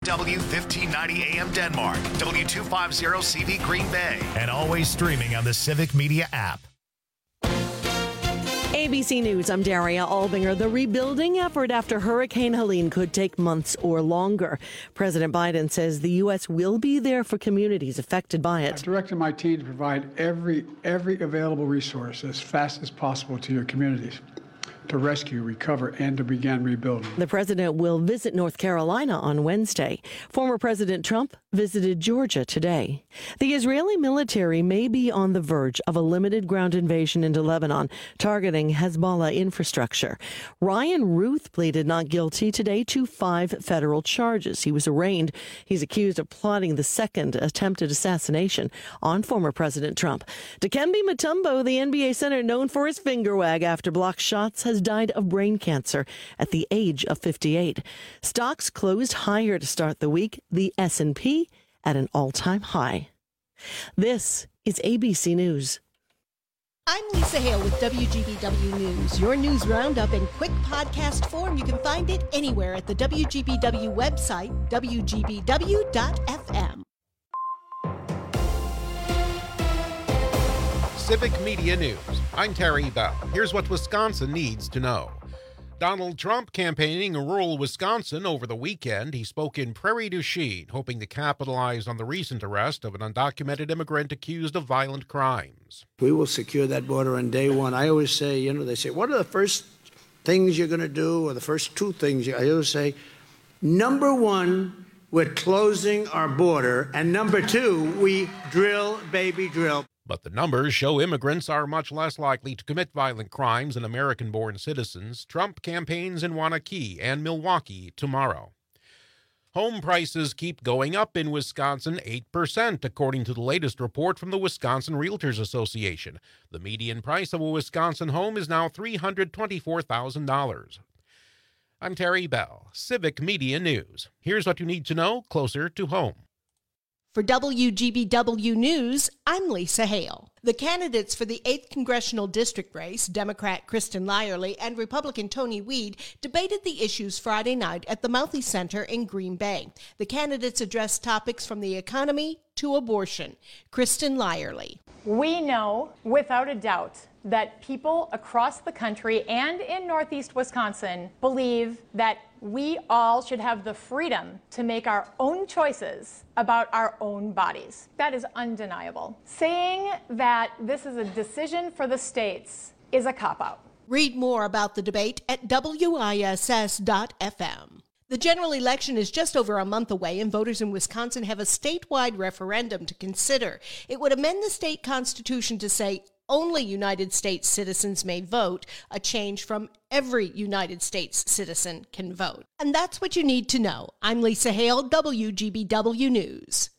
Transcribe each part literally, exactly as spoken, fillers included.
W fifteen ninety A M Denmark, W two fifty C V Green Bay, and always streaming on the Civic Media app. A B C News, I'm Daria Albinger. The rebuilding effort after Hurricane Helene could take months or longer. President Biden says the U S will be there for communities affected by it. I've directed my team to provide every every available resource as fast as possible to your communities to rescue, recover, and to begin rebuilding. The president will visit North Carolina on Wednesday. Former President Trump visited Georgia today. The Israeli military may be on the verge of a limited ground invasion into Lebanon, targeting Hezbollah infrastructure. Ryan Ruth pleaded not guilty today to five federal charges. He was arraigned. He's accused of plotting the second attempted assassination on former President Trump. Dikembe Mutombo, the N B A center known for his finger wag after blocked shots, has died of brain cancer at the age of fifty-eight. Stocks closed higher to start the week, the S and P at an all-time high. This is A B C News. I'm Lisa Hale with W G B W News. Your news roundup in quick podcast form. You can find it anywhere at the W G B W website, W G B W dot F M. Civic Media News. I'm Terry Bell. Here's what Wisconsin needs to know. Donald Trump campaigning in rural Wisconsin over the weekend. He spoke in Prairie du Chien, hoping to capitalize on the recent arrest of an undocumented immigrant accused of violent crimes. We will secure that border on day one. I always say, you know, they say, what are the first things you're going to do, or the first two things? I always say, number one, we're closing our border, and number two, we drill, baby, drill. But the numbers show immigrants are much less likely to commit violent crimes than American-born citizens. Trump campaigns in Waunakee and Milwaukee tomorrow. Home prices keep going up in Wisconsin, eight percent, according to the latest report from the Wisconsin Realtors Association. The median price of a Wisconsin home is now three hundred twenty-four thousand dollars. I'm Terry Bell, Civic Media News. Here's what you need to know closer to home. For W G B W News, I'm Lisa Hale. The candidates for the eighth Congressional District race, Democrat Kristen Lyerly and Republican Tony Weed, debated the issues Friday night at the Mouthy Center in Green Bay. The candidates addressed topics from the economy to abortion. Kristen Lyerly. We know, without a doubt, that people across the country and in Northeast Wisconsin believe that we all should have the freedom to make our own choices about our own bodies. That is undeniable. Saying that this is a decision for the states is a cop-out. Read more about the debate at W I S S dot F M. The general election is just over a month away, and voters in Wisconsin have a statewide referendum to consider. It would amend the state constitution to say only United States citizens may vote, a change from every United States citizen can vote. And that's what you need to know. I'm Lisa Hale, W G B W News.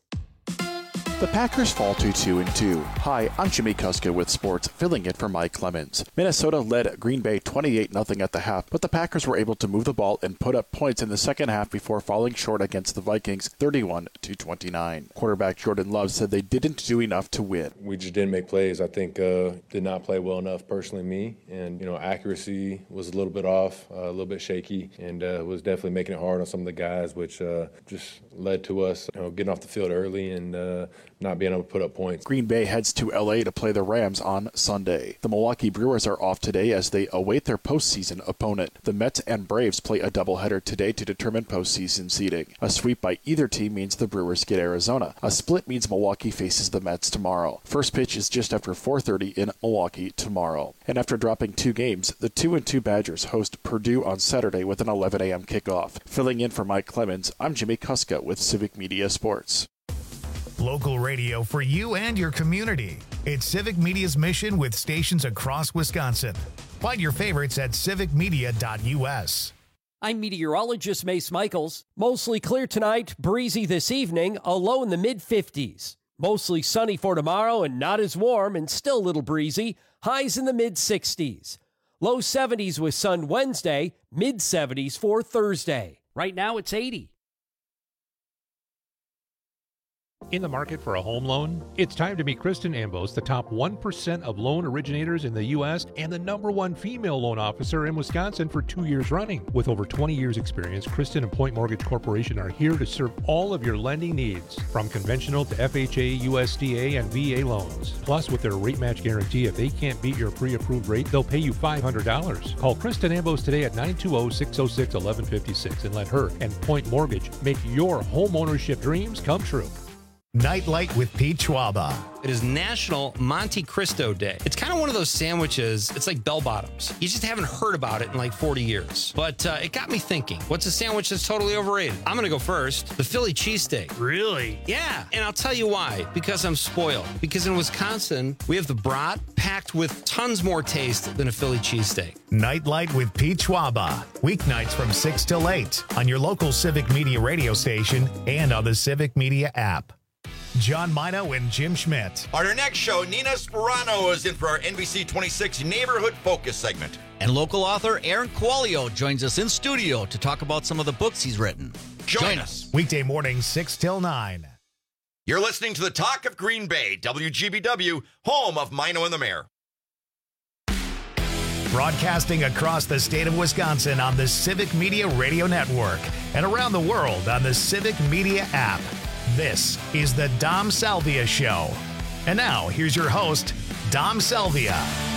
The Packers fall to two and two. Hi, I'm Jimmy Kuska with sports, filling in for Mike Clemens. Minnesota led Green Bay twenty-eight nothing at the half, but the Packers were able to move the ball and put up points in the second half before falling short against the Vikings thirty-one to twenty-nine. Quarterback Jordan Love said they didn't do enough to win. We just didn't make plays. I think uh, did not play well enough, personally, me. And, you know, accuracy was a little bit off, uh, a little bit shaky, and uh, was definitely making it hard on some of the guys, which uh, just led to us, you know, getting off the field early and uh, not being able to put up points. Green Bay heads to L A to play the Rams on Sunday. The Milwaukee Brewers are off today as they await their postseason opponent. The Mets and Braves play a doubleheader today to determine postseason seeding. A sweep by either team means the Brewers get Arizona. A split means Milwaukee faces the Mets tomorrow. First pitch is just after four thirty in Milwaukee tomorrow. And after dropping two games, the two and two Badgers host Purdue on Saturday with an eleven a.m. kickoff. Filling in for Mike Clemens, I'm Jimmy Kuska with Civic Media Sports. Local radio for you and your community. It's Civic Media's mission with stations across Wisconsin. Find your favorites at civic media dot U S. I'm meteorologist Mace Michaels. Mostly clear tonight, breezy this evening, a low in the mid fifties. Mostly sunny for tomorrow and not as warm and still a little breezy. Highs in the mid sixties. Low seventies with sun Wednesday, mid seventies for Thursday. Right now it's eighty. In the market for a home loan? It's time to meet Kristen Ambos, the top one percent of loan originators in the U S and the number one female loan officer in Wisconsin for two years running. With over twenty years experience, Kristen and Point Mortgage Corporation are here to serve all of your lending needs, from conventional to F H A, U S D A, and V A loans. Plus, with their rate match guarantee, if they can't beat your pre-approved rate, they'll pay you five hundred dollars. Call Kristen Ambos today at nine two zero, six zero six, one one five six and let her and Point Mortgage make your home ownership dreams come true. Nightlight with Pete Schwaba. It is National Monte Cristo Day. It's kind of one of those sandwiches, it's like bell bottoms. You just haven't heard about it in like forty years. But uh, it got me thinking, what's a sandwich that's totally overrated? I'm going to go first. The Philly cheesesteak. Really? Yeah, and I'll tell you why. Because I'm spoiled. Because in Wisconsin, we have the brat packed with tons more taste than a Philly cheesesteak. Nightlight with Pete Schwaba. Weeknights from six till eight on your local Civic Media radio station and on the Civic Media app. John Mino and Jim Schmidt. On our next show, Nina Sperano is in for our N B C twenty-six Neighborhood Focus segment. And local author Aaron Quaglio joins us in studio to talk about some of the books he's written. Join, Join us. us. Weekday mornings, six till nine. You're listening to the Talk of Green Bay, W G B W, home of Mino and the Mayor. Broadcasting across the state of Wisconsin on the Civic Media Radio Network and around the world on the Civic Media app. This is the Dom Salvia Show. And now, here's your host, Dom Salvia.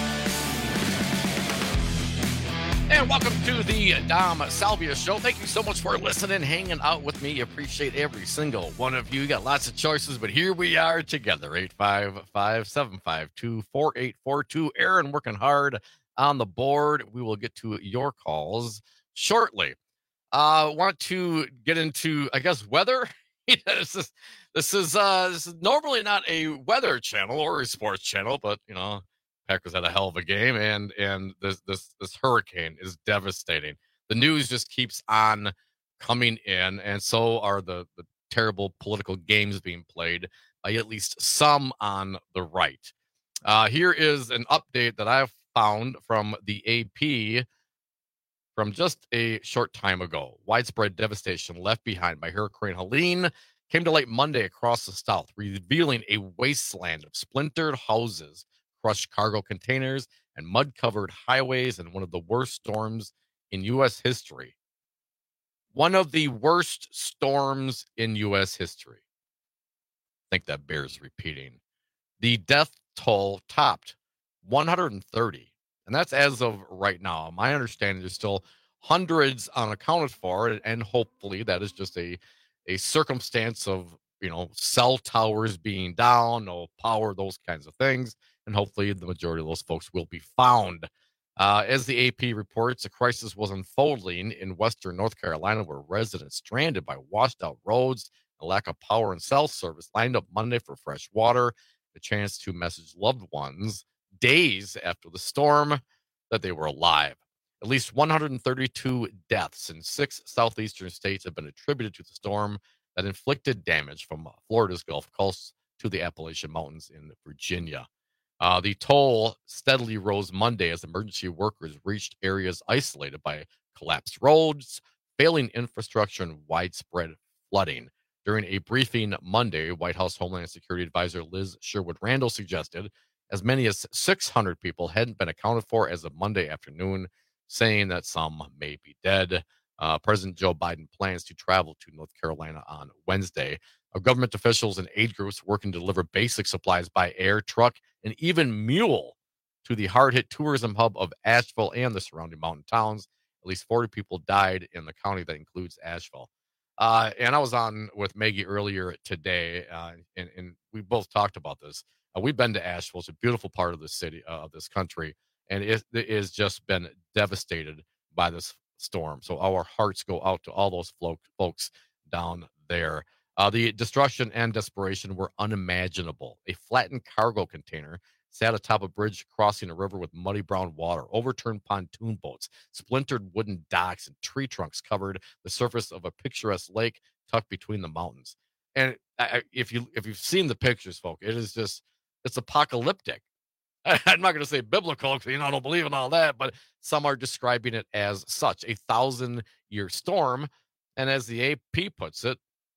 And welcome to the Dom Salvia Show. Thank you so much for listening, hanging out with me. Appreciate every single one of you. You got lots of choices, but here we are together. eight five five, seven five two, four eight four two. Aaron working hard on the board. We will get to your calls shortly. I uh, want to get into, I guess, weather. this is this is uh this is normally not a weather channel or a sports channel, but you know, Packers had a hell of a game, and and this this this hurricane is devastating. The news just keeps on coming in, and so are the the terrible political games being played by at least some on the right. Uh, here is an update that I've found from the A P from just a short time ago. Widespread devastation left behind by Hurricane Helene came to light Monday across the south, revealing a wasteland of splintered houses, crushed cargo containers, and mud-covered highways in one of the worst storms in U S history. One of the worst storms in U S history. I think that bears repeating. The death toll topped one hundred thirty. And that's as of right now. My understanding, there's still hundreds unaccounted for, and hopefully that is just a, a circumstance of, you know, cell towers being down, no power, those kinds of things. And hopefully the majority of those folks will be found. Uh, as the A P reports, a crisis was unfolding in western North Carolina, where residents stranded by washed out roads and lack of power and cell service lined up Monday for fresh water, a chance to message loved ones days after the storm that they were alive. At least one hundred thirty-two deaths in six southeastern states have been attributed to the storm that inflicted damage from Florida's Gulf Coast to the Appalachian Mountains in Virginia. Uh, the toll steadily rose Monday as emergency workers reached areas isolated by collapsed roads, failing infrastructure, and widespread flooding. During a briefing Monday, White House Homeland Security Advisor Liz Sherwood Randall suggested as many as six hundred people hadn't been accounted for as of Monday afternoon, saying that some may be dead. Uh, President Joe Biden plans to travel to North Carolina on Wednesday. Our government officials and aid groups working to deliver basic supplies by air, truck, and even mule to the hard-hit tourism hub of Asheville and the surrounding mountain towns. At least forty people died in the county that includes Asheville. Uh, and I was on with Maggie earlier today, uh, and, and we both talked about this. Uh, we've been to Asheville. It's a beautiful part of the city, uh, of this country, and it, it has just been devastated by this storm. So our hearts go out to all those flo- folks down there. Uh, the destruction and desperation were unimaginable. A flattened cargo container sat atop a bridge crossing a river with muddy brown water. Overturned pontoon boats, splintered wooden docks, and tree trunks covered the surface of a picturesque lake tucked between the mountains. And I, if you if you've seen the pictures, folks, it is just it's apocalyptic. I'm not going to say biblical because you know I don't believe in all that, but some are describing it as such, a thousand-year storm. And as the A P puts it,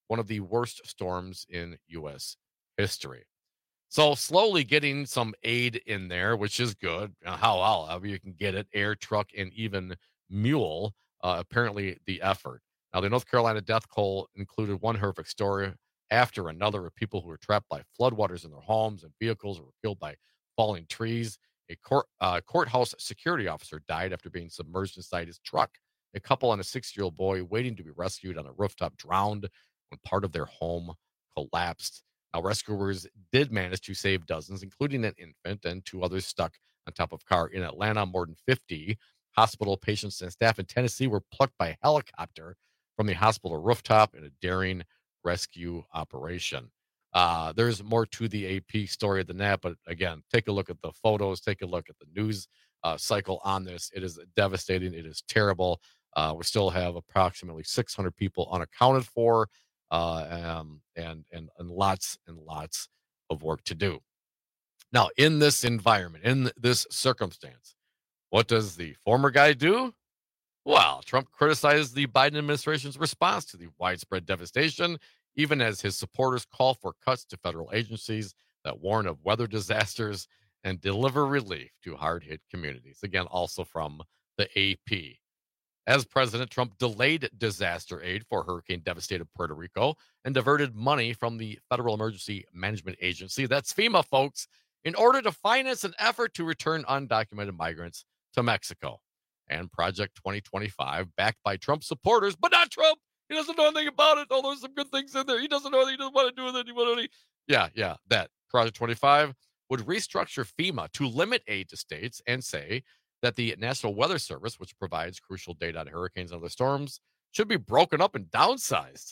one of the worst storms in U S history. So slowly getting some aid in there, which is good. How however you can get it, air, truck, and even mule, uh, apparently the effort. Now, the North Carolina death toll included one horrific story after another of people who were trapped by floodwaters in their homes and vehicles or were killed by falling trees. A court, uh, courthouse security officer died after being submerged inside his truck. A couple and a six-year-old boy waiting to be rescued on a rooftop drowned when part of their home collapsed. Now, rescuers did manage to save dozens, including an infant and two others stuck on top of a car in Atlanta. More than fifty hospital patients and staff in Tennessee were plucked by helicopter from the hospital rooftop in a daring rescue operation. Uh, there's more to the A P story than that, but again, take a look at the photos, take a look at the news uh, cycle on this. It is devastating. It is terrible. Uh, we still have approximately six hundred people unaccounted for, uh, um, and, and, and lots and lots of work to do. Now, in this environment, in this circumstance, what does the former guy do? Well, Trump criticized the Biden administration's response to the widespread devastation, even as his supporters call for cuts to federal agencies that warn of weather disasters and deliver relief to hard-hit communities. Again, also from the A P. As President Trump delayed disaster aid for hurricane-devastated Puerto Rico and diverted money from the Federal Emergency Management Agency, that's FEMA, folks, in order to finance an effort to return undocumented migrants to Mexico. And Project twenty twenty-five, backed by Trump supporters, but not Trump. He doesn't know anything about it. Oh, there's some good things in there. He doesn't know anything. He doesn't want to do with it. He want to, yeah, yeah, that. Project twenty-five would restructure FEMA to limit aid to states and say that the National Weather Service, which provides crucial data on hurricanes and other storms, should be broken up and downsized.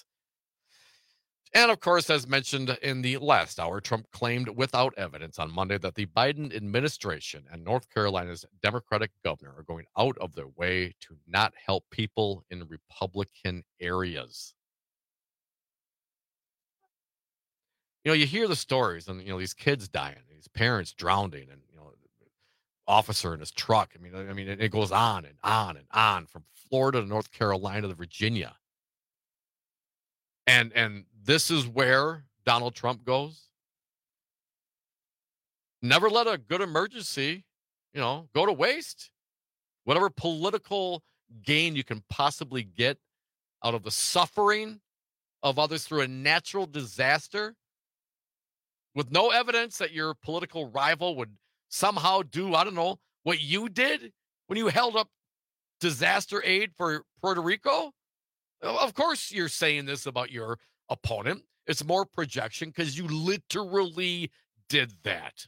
And of course, as mentioned in the last hour, Trump claimed without evidence on Monday that the Biden administration and North Carolina's Democratic governor are going out of their way to not help people in Republican areas. You know, you hear the stories and, you know, these kids dying, these parents drowning, and, you know, officer in his truck. I mean, I mean, it goes on and on and on from Florida to North Carolina to Virginia. And and this is where Donald Trump goes. Never let a good emergency, you know, go to waste. Whatever political gain you can possibly get out of the suffering of others through a natural disaster, with no evidence that your political rival would somehow do, I don't know, what you did when you held up disaster aid for Puerto Rico. Of course you're saying this about your opponent. It's more projection because you literally did that.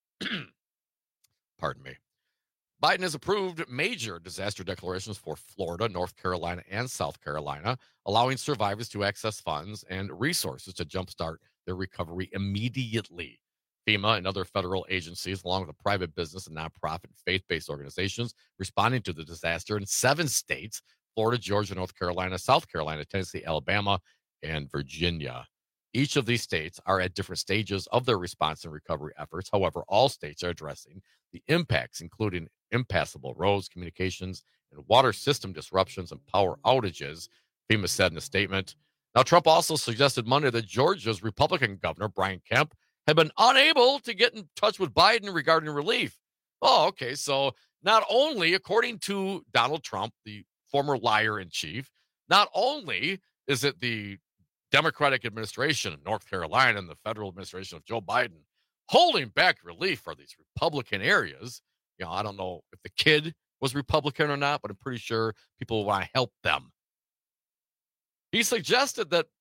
Pardon me. Biden has approved major disaster declarations for Florida, North Carolina, and South Carolina, allowing survivors to access funds and resources to jumpstart their recovery immediately. FEMA and other federal agencies, along with private business and nonprofit and faith-based organizations responding to the disaster in seven states: Florida, Georgia, North Carolina, South Carolina, Tennessee, Alabama, and Virginia. Each of these states are at different stages of their response and recovery efforts. However, all states are addressing the impacts, including impassable roads, communications, and water system disruptions and power outages, FEMA said in a statement. Now, Trump also suggested Monday that Georgia's Republican governor, Brian Kemp, had been unable to get in touch with Biden regarding relief. Oh, okay. So not only, according to Donald Trump, the former liar-in-chief, not only is it the Democratic administration of North Carolina and the federal administration of Joe Biden holding back relief for these Republican areas. You know, I don't know if the kid was Republican or not, but I'm pretty sure people want to help them. He suggested that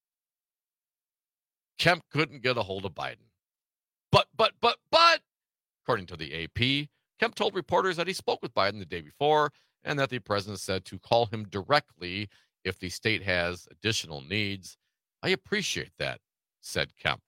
Kemp couldn't get a hold of Biden. But, but, but, but, according to the A P, Kemp told reporters that he spoke with Biden the day before and that the president said to call him directly if the state has additional needs. I appreciate that, said Kemp.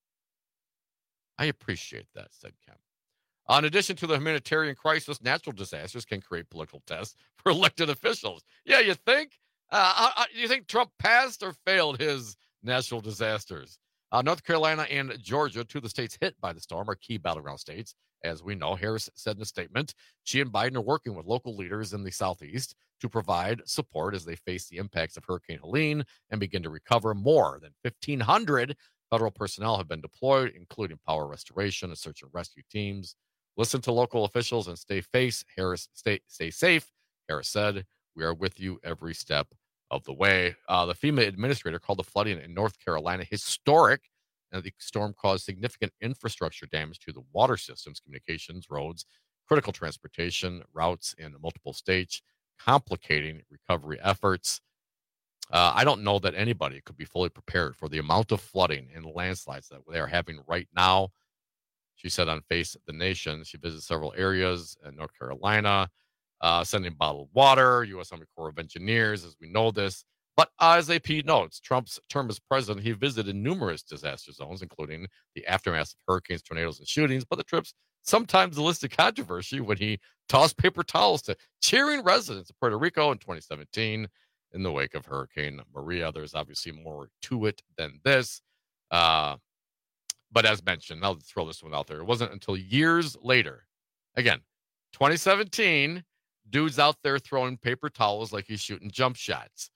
I appreciate that, said Kemp. In addition to the humanitarian crisis, natural disasters can create political tests for elected officials. Yeah, you think? Uh, I, I, you think Trump passed or failed his natural disasters? Uh, North Carolina and Georgia, two of the states hit by the storm, are key battleground states. As we know, Harris said in a statement, she and Biden are working with local leaders in the Southeast to provide support as they face the impacts of Hurricane Helene and begin to recover. More than fifteen hundred federal personnel have been deployed, including power restoration and search and rescue teams. Listen to local officials and stay face. Harris, stay, stay safe. Harris said, we are with you every step of the way. Uh, the FEMA administrator called the flooding in North Carolina historic, and the storm caused significant infrastructure damage to the water systems, communications, roads, critical transportation routes in multiple states, complicating recovery efforts. Uh, I don't know that anybody could be fully prepared for the amount of flooding and landslides that they are having right now. She said on Face the Nation, she visited several areas in North Carolina, uh, sending bottled water, U S Army Corps of Engineers, as we know this. But uh, as A P notes, Trump's term as president, he visited numerous disaster zones, including the aftermath of hurricanes, tornadoes, and shootings. But the trips sometimes elicited controversy when he tossed paper towels to cheering residents of Puerto Rico in twenty seventeen in the wake of Hurricane Maria. There's obviously more to it than this. Uh, but as mentioned, I'll throw this one out there. It wasn't until years later, again, twenty seventeen, dude's out there throwing paper towels like he's shooting jump shots.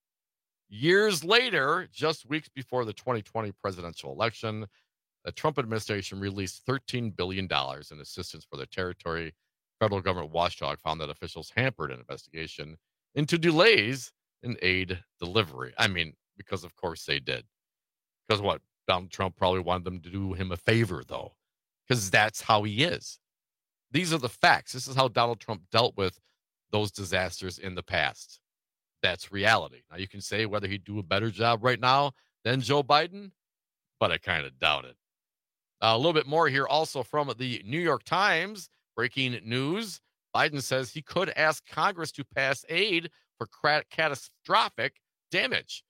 Years later, just weeks before the twenty twenty presidential election, the Trump administration released thirteen billion dollars in assistance for the territory. Federal government watchdog found that officials hampered an investigation into delays in aid delivery. I mean, because of course they did. Because what? Donald Trump probably wanted them to do him a favor, though, because that's how he is. These are the facts. This is how Donald Trump dealt with those disasters in the past. That's reality. Now, you can say whether he'd do a better job right now than Joe Biden, but I kind of doubt it. Uh, a little bit more here also from the New York Times. Breaking news. Biden says he could ask Congress to pass aid for catastrophic damage.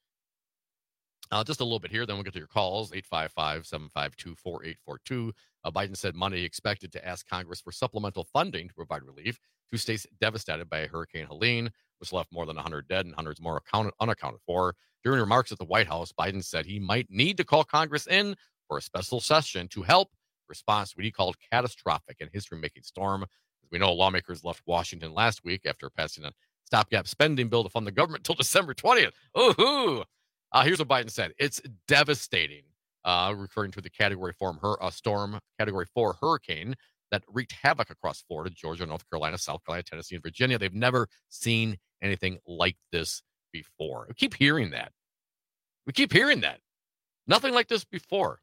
Uh, just a little bit here, then we'll get to your calls, eight five five, seven five two, four eight four two. Uh, Biden said Monday expected to ask Congress for supplemental funding to provide relief to states devastated by Hurricane Helene, which left more than one hundred dead and hundreds more accounted, unaccounted for. During remarks at the White House, Biden said he might need to call Congress in for a special session to help respond to what he called catastrophic and history-making storm. As we know, lawmakers left Washington last week after passing a stopgap spending bill to fund the government until December twentieth. Ooh-hoo! Uh, here's what Biden said. It's devastating, uh, referring to the Category four her, uh, storm, Category four hurricane that wreaked havoc across Florida, Georgia, North Carolina, South Carolina, Tennessee, and Virginia. They've never seen anything like this before. We keep hearing that. We keep hearing that. Nothing like this before.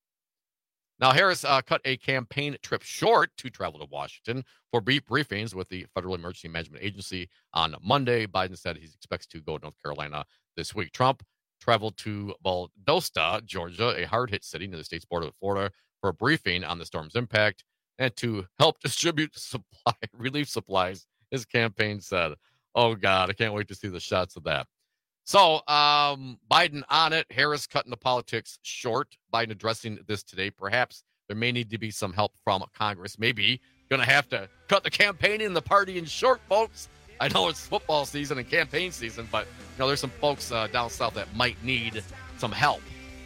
Now, Harris uh, cut a campaign trip short to travel to Washington for brief briefings with the Federal Emergency Management Agency on Monday. Biden said he expects to go to North Carolina this week. Trump traveled to Valdosta, Georgia, a hard-hit city near the state's border with Florida, for a briefing on the storm's impact and to help distribute supply relief supplies, his campaign said. Oh, God, I can't wait to see the shots of that. So um, Biden on it, Harris cutting the politics short. Biden addressing this today. Perhaps there may need to be some help from Congress. Maybe going to have to cut the campaigning and the partying short, folks. I know it's football season and campaign season, but you know there's some folks uh, down south that might need some help.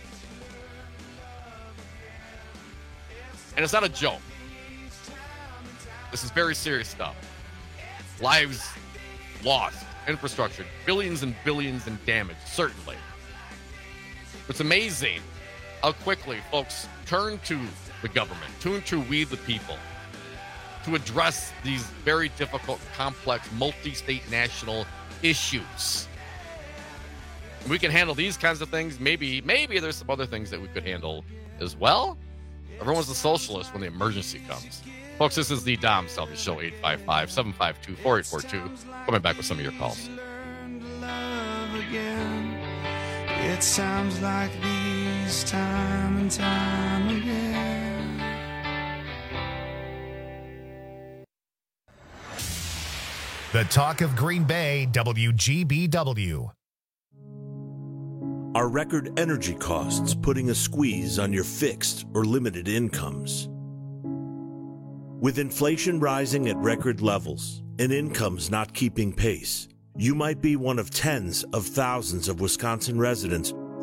And it's not a joke. This is very serious stuff. Lives lost, infrastructure, billions and billions in damage, certainly. It's amazing how quickly folks turn to the government, turn to we the people, to address these very difficult, complex, multi-state national issues. And we can handle these kinds of things. Maybe, maybe there's some other things that we could handle as well. Everyone's a socialist when the emergency comes. Folks, this is the Dom Salvi Show, eight five five, seven five two, four eight four two. Coming back with some of your calls. It sounds like these time and time again. The Talk of Green Bay, W G B W. Are record energy costs putting a squeeze on your fixed or limited incomes? With inflation rising at record levels and incomes not keeping pace, you might be one of tens of thousands of Wisconsin residents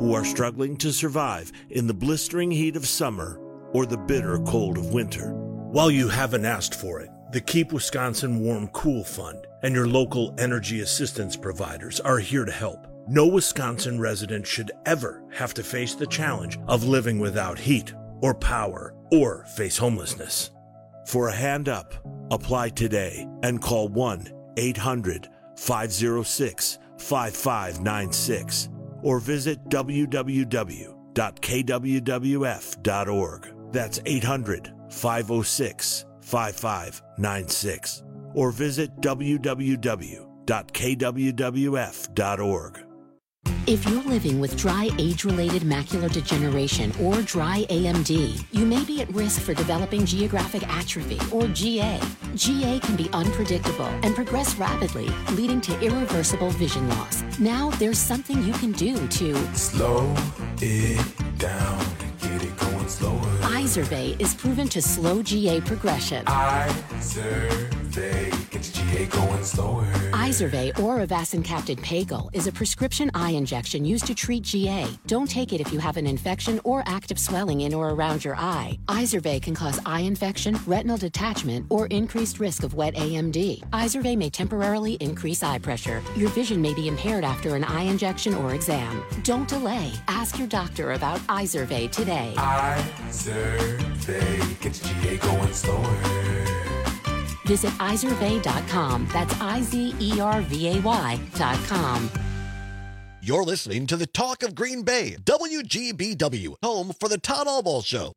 who are struggling to survive in the blistering heat of summer or the bitter cold of winter. While you haven't asked for it, the Keep Wisconsin Warm Cool Fund and your local energy assistance providers are here to help. No Wisconsin resident should ever have to face the challenge of living without heat or power or face homelessness. For a hand up, apply today and call one eight hundred five oh six five five nine six or visit w w w dot k w w f dot org. That's eight hundred five oh six five five nine six or visit w w w dot k w w f dot org. If you're living with dry age-related macular degeneration or dry A M D, you may be at risk for developing geographic atrophy or G A. G A can be unpredictable and progress rapidly, leading to irreversible vision loss. Now there's something you can do to slow it down, get it going slower. Izervay is proven to slow G A progression. Izervay gets G A going slower. Izervay or avacincaptad pagel is a prescription eye injection used to treat G A. Don't take it if you have an infection or active swelling in or around your eye. Izervay can cause eye infection, retinal detachment, or increased risk of wet A M D. Izervay may temporarily increase eye pressure. Your vision may be impaired after an eye injection or exam. Don't delay. Ask your doctor about Izervay today. Izervay gets G A going slower. Visit izervay dot com. That's I Z E R V A Y dot com. You're listening to the Talk of Green Bay, W G B W, home for the Todd Albaugh Show.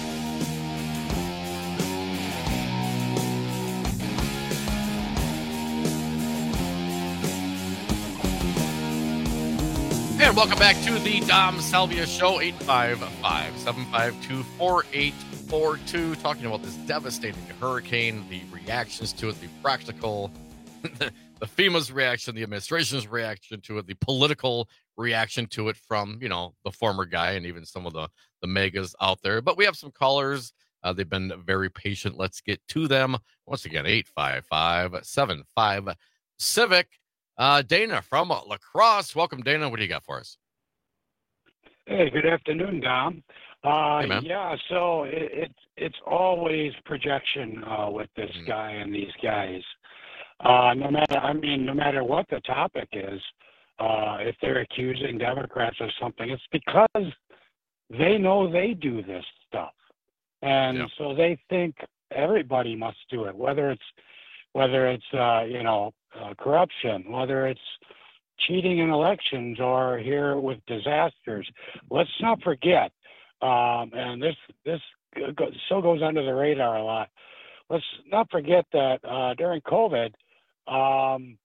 And welcome back to the Dom Salvia Show, eight five five, seven five two, four eight four two, talking about this devastating hurricane, the reactions to it, the practical, the, the FEMA's reaction, the administration's reaction to it, the political reaction to it from, you know, the former guy and even some of the, the megas out there. But we have some callers. Uh, they've been very patient. Let's get to them. Once again, eight five five, seven five, Civic. Uh, Dana from La Crosse. Welcome, Dana. What do you got for us? Hey, good afternoon, Dom. Uh, Hey, man. yeah, so it, it's it's always projection uh, with this Mm. guy and these guys. Uh, no matter, I mean, no matter what the topic is, uh, if they're accusing Democrats of something, it's because they know they do this stuff, and Yeah. so they think everybody must do it. Whether it's whether it's uh, you know uh, corruption, whether it's cheating in elections, or here with disasters. Let's not forget, um, and this this go, so goes under the radar a lot. Let's not forget that uh, during COVID, um,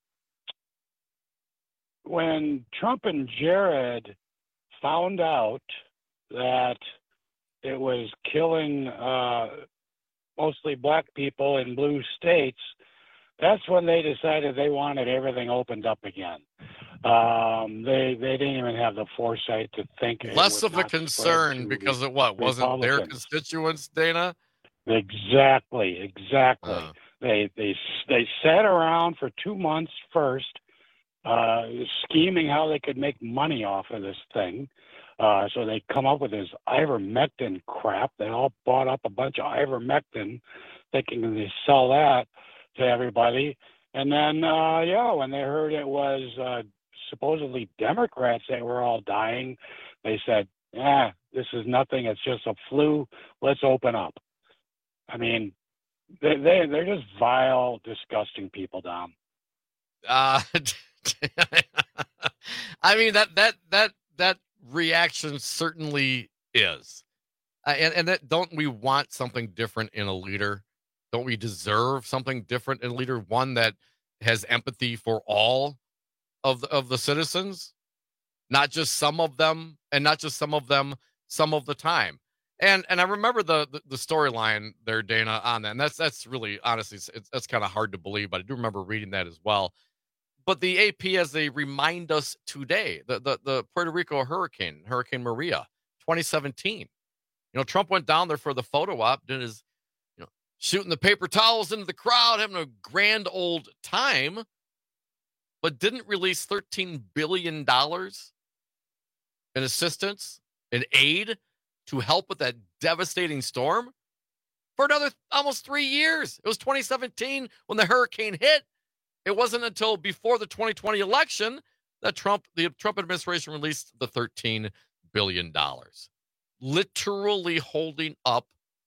when Trump and Jared found out that it was killing uh, mostly black people in blue states, that's when they decided they wanted everything opened up again. Um, they they didn't even have the foresight to think it Less would of a not spread concern to because of what? Wasn't their Republicans. constituents, Dana? Exactly, exactly. Uh. They they they sat around for two months first, uh, scheming how they could make money off of this thing. Uh, so they come up with this ivermectin crap. They all bought up a bunch of ivermectin, thinking they sell that to everybody. And then, uh, yeah, when they heard it was uh, supposedly Democrats that were all dying, they said, "Yeah, this is nothing. It's just a flu. Let's open up." I mean, they they they're just vile, disgusting people, Dom. Uh, I mean that that that that reaction certainly is, uh, and and that, don't we want something different in a leader? Don't we deserve something different in a leader? One that has empathy for all of the, of the citizens, not just some of them, and not just some of them some of the time. And and I remember the the, the storyline there, Dana, on that. And that's that's really honestly it's, it's that's kind of hard to believe, but I do remember reading that as well. But the A P, as they remind us today, the the, the Puerto Rico hurricane, Hurricane Maria, twenty seventeen. You know, Trump went down there for the photo op, did his, you know, shooting the paper towels into the crowd, having a grand old time, but didn't release thirteen billion dollars in assistance, in aid to help with that devastating storm for another almost three years. It was twenty seventeen when the hurricane hit. It wasn't until before the twenty twenty election that Trump, the Trump administration released the thirteen billion dollars, literally holding up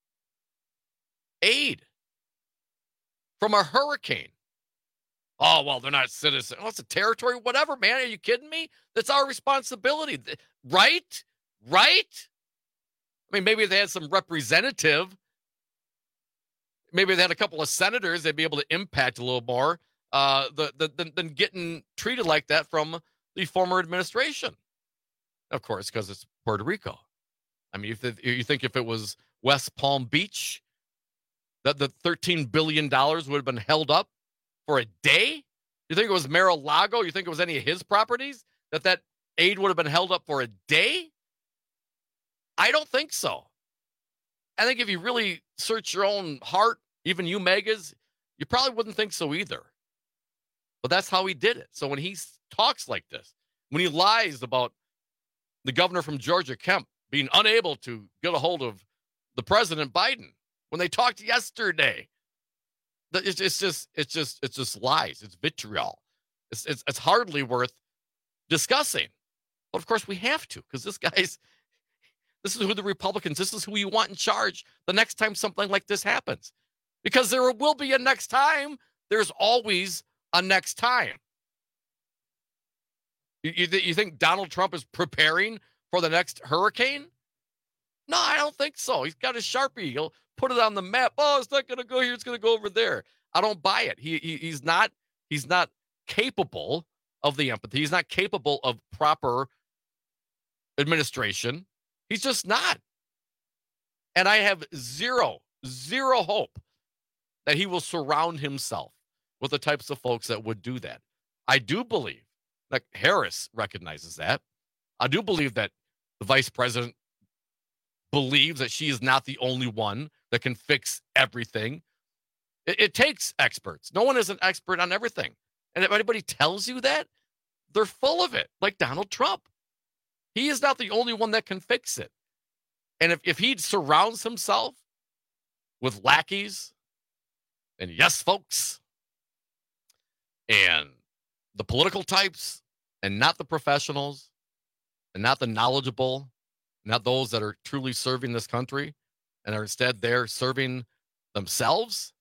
aid from a hurricane. Oh, well, they're not citizens. Oh, it's a territory, whatever, man. Are you kidding me? That's our responsibility, right? Right? I mean, maybe if they had some representative, maybe they had a couple of senators, they'd be able to impact a little more uh, the, the, than, than getting treated like that from the former administration. Of course, because it's Puerto Rico. I mean, if the, you think if it was West Palm Beach, that the thirteen billion dollars would have been held up for a day? You think it was Mar-a-Lago? You think it was any of his properties that that aid would have been held up for a day? I don't think so. I think if you really search your own heart, even you megas, you probably wouldn't think so either. But that's how he did it. So when he talks like this, when he lies about the governor from Georgia, Kemp, being unable to get a hold of the President Biden, when they talked yesterday, it's, it's just, it's just, it's just lies. It's vitriol. It's, it's, it's hardly worth discussing. But of course we have to, because this guy's, this is who the Republicans, this is who you want in charge the next time something like this happens. Because there will be a next time. There's always a next time. You, you, th- you think Donald Trump is preparing for the next hurricane? No, I don't think so. He's got a Sharpie. He'll put it on the map. Oh, it's not going to go here. It's going to go over there. I don't buy it. He, he he's not he's not capable of the empathy. He's not capable of proper administration. He's just not. And I have zero, zero hope that he will surround himself with the types of folks that would do that. I do believe that Harris recognizes that. I do believe that the vice president believes that she is not the only one that can fix everything. It, it takes experts. No one is an expert on everything. And if anybody tells you that, they're full of it, like Donald Trump. He is not the only one that can fix it. And if, if he surrounds himself with lackeys and yes folks and the political types and not the professionals and not the knowledgeable, not those that are truly serving this country and are instead there serving themselves,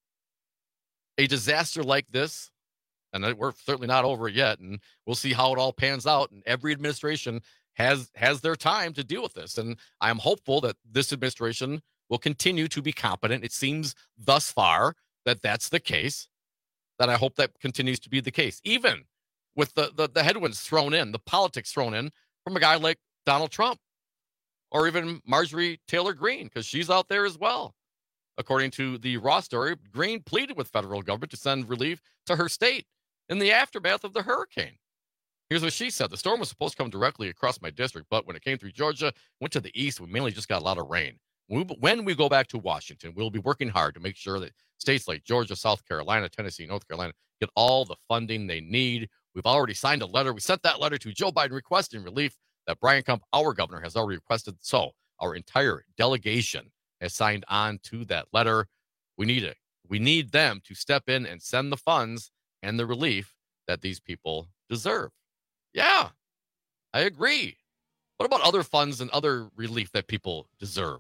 a disaster like this, and we're certainly not over it yet, and we'll see how it all pans out, and every administration has has their time to deal with this. And I'm hopeful that this administration will continue to be competent. It seems thus far that that's the case, that I hope that continues to be the case, even with the, the, the headwinds thrown in, the politics thrown in from a guy like Donald Trump, or even Marjorie Taylor Greene, because she's out there as well. According to the Raw story, Greene pleaded with federal government to send relief to her state in the aftermath of the hurricane. Here's what she said. The storm was supposed to come directly across my district, but when it came through Georgia, went to the east, we mainly just got a lot of rain. When we, when we go back to Washington, we'll be working hard to make sure that states like Georgia, South Carolina, Tennessee, North Carolina get all the funding they need. We've already signed a letter. We sent that letter to Joe Biden requesting relief that Brian Kemp, our governor, has already requested. So our entire delegation has signed on to that letter. We need it. We need them to step in and send the funds and the relief that these people deserve. Yeah, I agree. What about other funds and other relief that people deserve?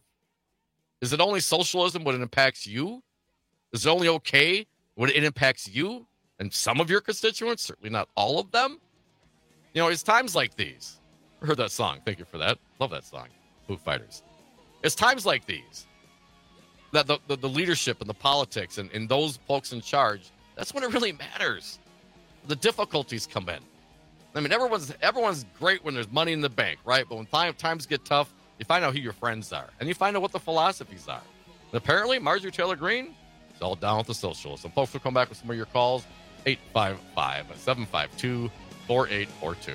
Is it only socialism when it impacts you? Is it only okay when it impacts you and some of your constituents? Certainly not all of them. You know, it's times like these. I heard that song. Thank you for that. Love that song. Foo Fighters. It's times like these that the, the, the leadership and the politics and, and those folks in charge, that's when it really matters. The difficulties come in. I mean, everyone's everyone's great when there's money in the bank, right? But when time, times get tough, you find out who your friends are. And you find out what the philosophies are. And apparently, Marjorie Taylor Greene is all down with the socialism. Folks will come back with some of your calls. eight five five, seven five two, four eight four two.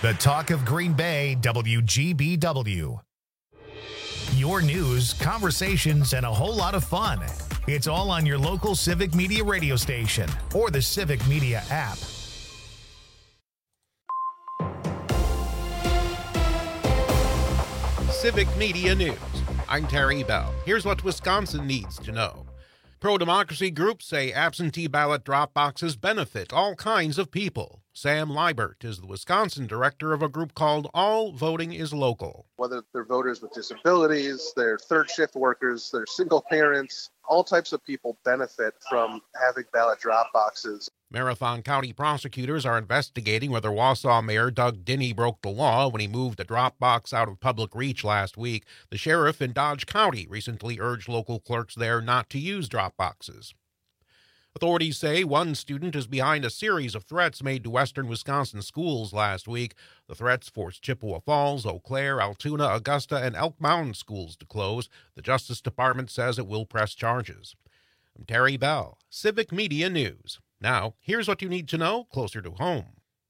The Talk of Green Bay, W G B W. Your news, conversations, and a whole lot of fun. It's all on your local Civic Media radio station or the Civic Media app. Civic Media News. I'm Terry Bell. Here's what Wisconsin needs to know. Pro-democracy groups say absentee ballot drop boxes benefit all kinds of people. Sam Liebert is the Wisconsin director of a group called All Voting is Local. Whether they're voters with disabilities, they're third shift workers, they're single parents, all types of people benefit from having ballot drop boxes. Marathon County prosecutors are investigating whether Wausau Mayor Doug Dinney broke the law when he moved a drop box out of public reach last week. The sheriff in Dodge County recently urged local clerks there not to use drop boxes. Authorities say one student is behind a series of threats made to western Wisconsin schools last week. The threats forced Chippewa Falls, Eau Claire, Altoona, Augusta, and Elk Mound schools to close. The Justice Department says it will press charges. I'm Terry Bell, Civic Media News. Now, here's what you need to know closer to home.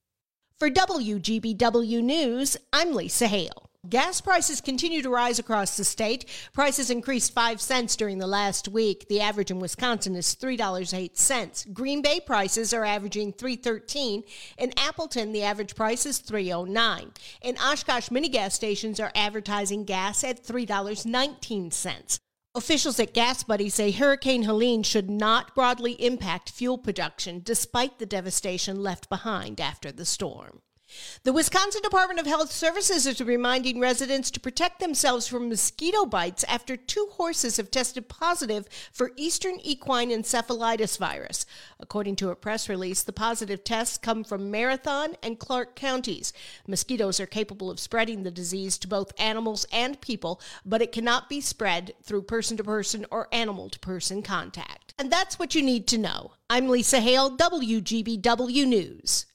For W G B W News, I'm Lisa Hale. Gas prices continue to rise across the state. Prices increased five cents during the last week. The average in Wisconsin is three dollars and eight cents. Green Bay prices are averaging three dollars and thirteen cents. In Appleton, the average price is three dollars and nine cents. In Oshkosh, mini gas stations are advertising gas at three dollars and nineteen cents. Officials at Gas Buddy say Hurricane Helene should not broadly impact fuel production, despite the devastation left behind after the storm. The Wisconsin Department of Health Services is reminding residents to protect themselves from mosquito bites after two horses have tested positive for Eastern equine encephalitis virus. According to a press release, the positive tests come from Marathon and Clark counties. Mosquitoes are capable of spreading the disease to both animals and people, but it cannot be spread through person-to-person or animal-to-person contact. And that's what you need to know. I'm Lisa Hale, W G B W News.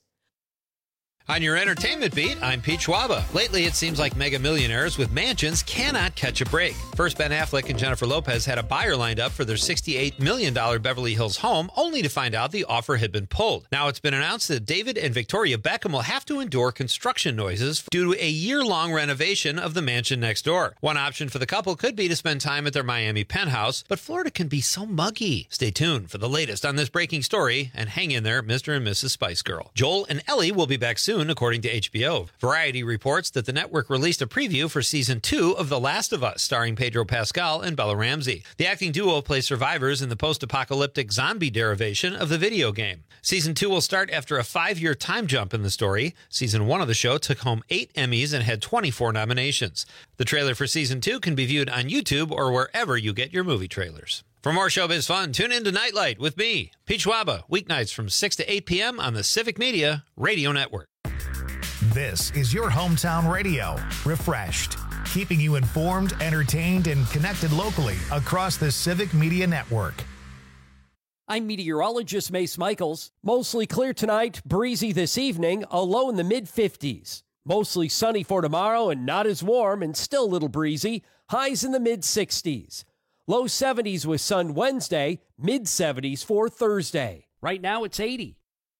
On your entertainment beat, I'm Pete Schwaba. Lately, it seems like mega millionaires with mansions cannot catch a break. First, Ben Affleck and Jennifer Lopez had a buyer lined up for their sixty-eight million dollars Beverly Hills home, only to find out the offer had been pulled. Now it's been announced that David and Victoria Beckham will have to endure construction noises due to a year-long renovation of the mansion next door. One option for the couple could be to spend time at their Miami penthouse, but Florida can be so muggy. Stay tuned for the latest on this breaking story, and hang in there, Mister and Missus Spice Girl. Joel and Ellie will be back soon, according to H B O. Variety reports that the network released a preview for season two of The Last of Us, starring Pedro Pascal and Bella Ramsey. The acting duo play survivors in the post-apocalyptic zombie derivation of the video game. Season two will start after a five-year time jump in the story. Season one of the show took home eight Emmys and had twenty-four nominations. The trailer for season two can be viewed on YouTube or wherever you get your movie trailers. For more showbiz fun, tune in to Nightlight with me, Pete Schwaba, weeknights from six to eight p.m. on the Civic Media Radio Network. This is your hometown radio, refreshed, keeping you informed, entertained, and connected locally across the Civic Media Network. I'm meteorologist Mace Michaels. Mostly clear tonight, breezy this evening, a low in the mid fifties. Mostly sunny for tomorrow and not as warm and still a little breezy. Highs in the mid sixties. Low seventies with sun Wednesday, mid seventies for Thursday. Right now it's eighty.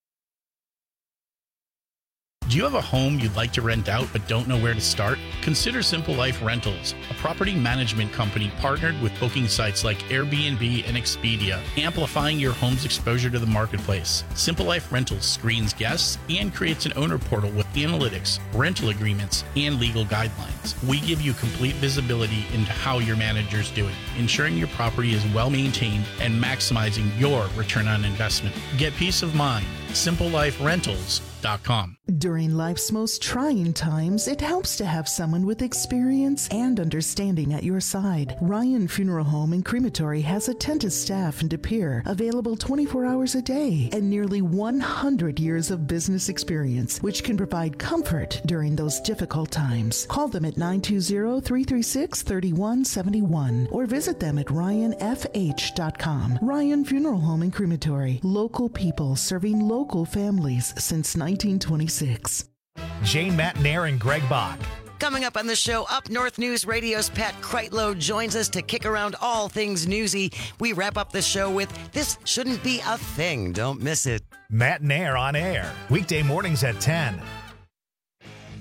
Do you have a home you'd like to rent out but don't know where to start? Consider Simple Life Rentals, a property management company partnered with booking sites like Airbnb and Expedia, amplifying your home's exposure to the marketplace. Simple Life Rentals screens guests and creates an owner portal with analytics, rental agreements, and legal guidelines. We give you complete visibility into how your manager's doing, ensuring your property is well maintained and maximizing your return on investment. Get peace of mind. simple life rentals dot com. During life's most trying times, it helps to have someone with experience and understanding at your side. Ryan Funeral Home and Crematory has attentive staff in De Pere, available twenty-four hours a day, and nearly one hundred years of business experience, which can provide comfort during those difficult times. Call them at nine two zero, three three six, three one seven one or visit them at ryan f h dot com. Ryan Funeral Home and Crematory, local people serving local families since nineteen twenty-six. Jane Matnair and Greg Bach. Coming up on the show, Up North News Radio's Pat Kreitlow joins us to kick around all things newsy. We wrap up the show with This Shouldn't Be a Thing. Don't miss it. Matnair on air, weekday mornings at ten.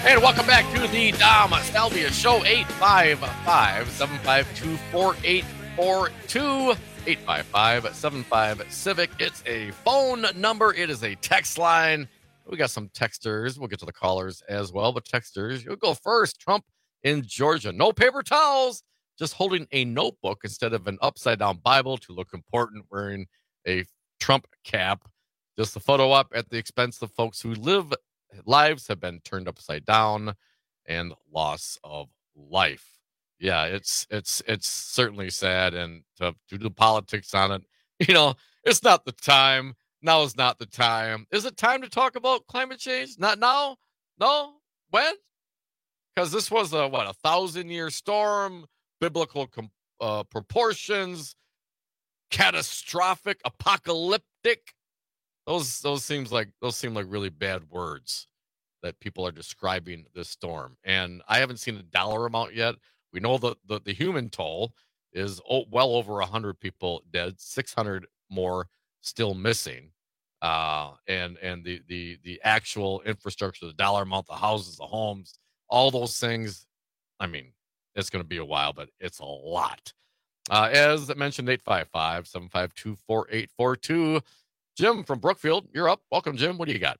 And welcome back to the Dom Salvia Show. Eight five five, seven five two, four eight four two. eight five five, seven five, Civic. It's a phone number. It is a text line. We got some texters. We'll get to the callers as well. But texters, you'll go first. Trump in Georgia. No paper towels. Just holding a notebook instead of an upside-down Bible to look important, wearing a Trump cap. Just a photo op at the expense of folks who live lives have been turned upside down and loss of life. Yeah, it's it's it's certainly sad, and to, to do politics on it, you know, it's not the time. Now is not the time. Is it time to talk about climate change? Not now? No? When? Because this was a, what, a thousand-year storm, biblical com- uh, proportions, catastrophic, apocalyptic. Those those seems like those seem like really bad words that people are describing this storm. And I haven't seen a dollar amount yet. We know that the, the human toll is oh, well over one hundred people dead, six hundred more still missing. Uh, and and the, the, the actual infrastructure, the dollar amount, the houses, the homes, all those things, I mean, it's going to be a while, but it's a lot. Uh, as mentioned, eight five five, seven five two, four eight four two. Jim from Brookfield, you're up. Welcome, Jim. What do you got?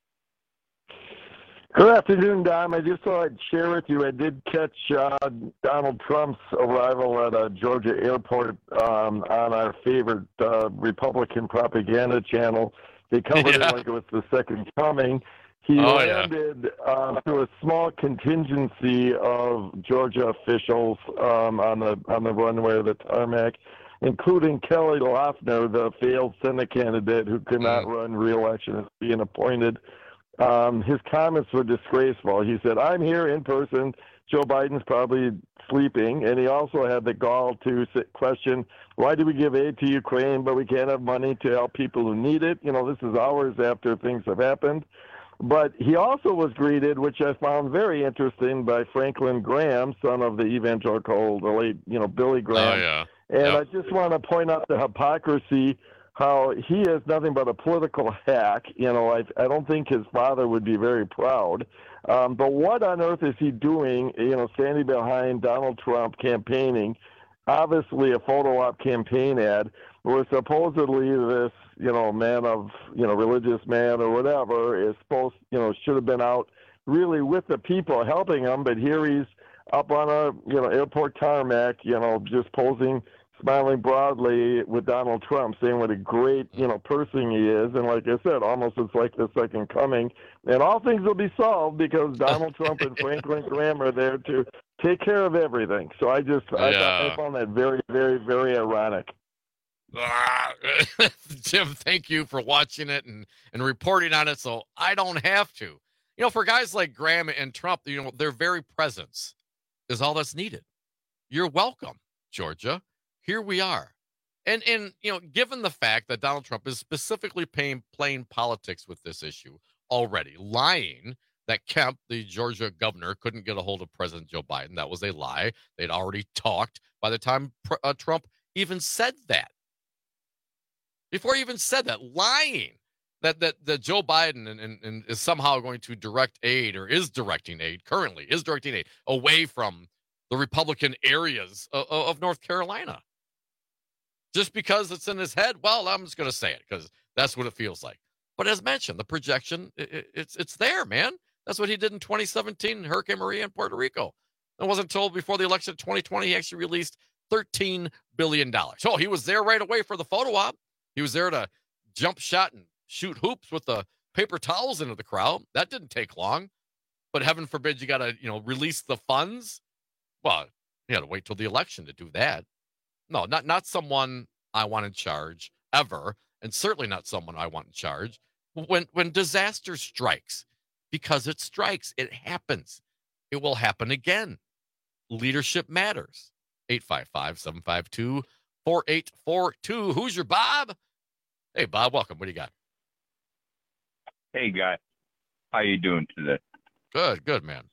Good afternoon, Dom. I just thought I'd share with you. I did catch uh, Donald Trump's arrival at a Georgia airport um, on our favorite uh, Republican propaganda channel. They covered yeah. it like it was the second coming. He oh, landed yeah. um, through a small contingency of Georgia officials um, on the on the runway of the tarmac, including Kelly Loeffler, the failed Senate candidate who could not mm. run re-election as being appointed. Um, his comments were disgraceful. He said, I'm here in person. Joe Biden's probably sleeping. And he also had the gall to question, why do we give aid to Ukraine, but we can't have money to help people who need it? You know, this is hours after things have happened. But he also was greeted, which I found very interesting, by Franklin Graham, son of the evangelical, the late, you know, Billy Graham. Oh, yeah. And yep. I just want to point out the hypocrisy, how he is nothing but a political hack. You know, I, I don't think his father would be very proud. Um, but what on earth is he doing, you know, standing behind Donald Trump campaigning, obviously a photo op campaign ad, where supposedly this, you know, man of, you know, religious man or whatever is supposed, you know, should have been out really with the people helping him. But here he's up on a, you know, airport tarmac, you know, just posing, smiling broadly with Donald Trump, saying what a great, you know, person he is. And like I said, almost it's like the second coming. And all things will be solved because Donald Trump and Franklin Graham are there to take care of everything. So I just, I, Yeah. I found that very, very, very ironic. Ah, Jim, thank you for watching it and, and reporting on it so I don't have to. You know, for guys like Graham and Trump, you know, their very presence is all that's needed. You're welcome, Georgia. Here we are. And, and you know, given the fact that Donald Trump is specifically paying, playing politics with this issue already, lying that Kemp, the Georgia governor, couldn't get a hold of President Joe Biden. That was a lie. They'd already talked by the time uh, Trump even said that. Before he even said that, lying that that, that Joe Biden and, and, and is somehow going to direct aid or is directing aid, currently is directing aid away from the Republican areas of, of North Carolina. Just because it's in his head, well, I'm just going to say it because that's what it feels like. But as mentioned, the projection, it, it's it's there, man. That's what he did in twenty seventeen, Hurricane Maria in Puerto Rico. It wasn't until before the election of twenty twenty he actually released thirteen billion dollars. So he was there right away for the photo op. He was there to jump shot and shoot hoops with the paper towels into the crowd. That didn't take long. But heaven forbid you got to, you know, release the funds. Well, you got to wait till the election to do that. No, not not someone I want in charge ever, and certainly not someone I want in charge when when disaster strikes, because it strikes, it happens. It will happen again. Leadership matters. eight five five, seven five two, four eight four two. Who's your Bob? Hey, Bob, welcome. What do you got? Hey, guy. How you doing today? Good, good, man.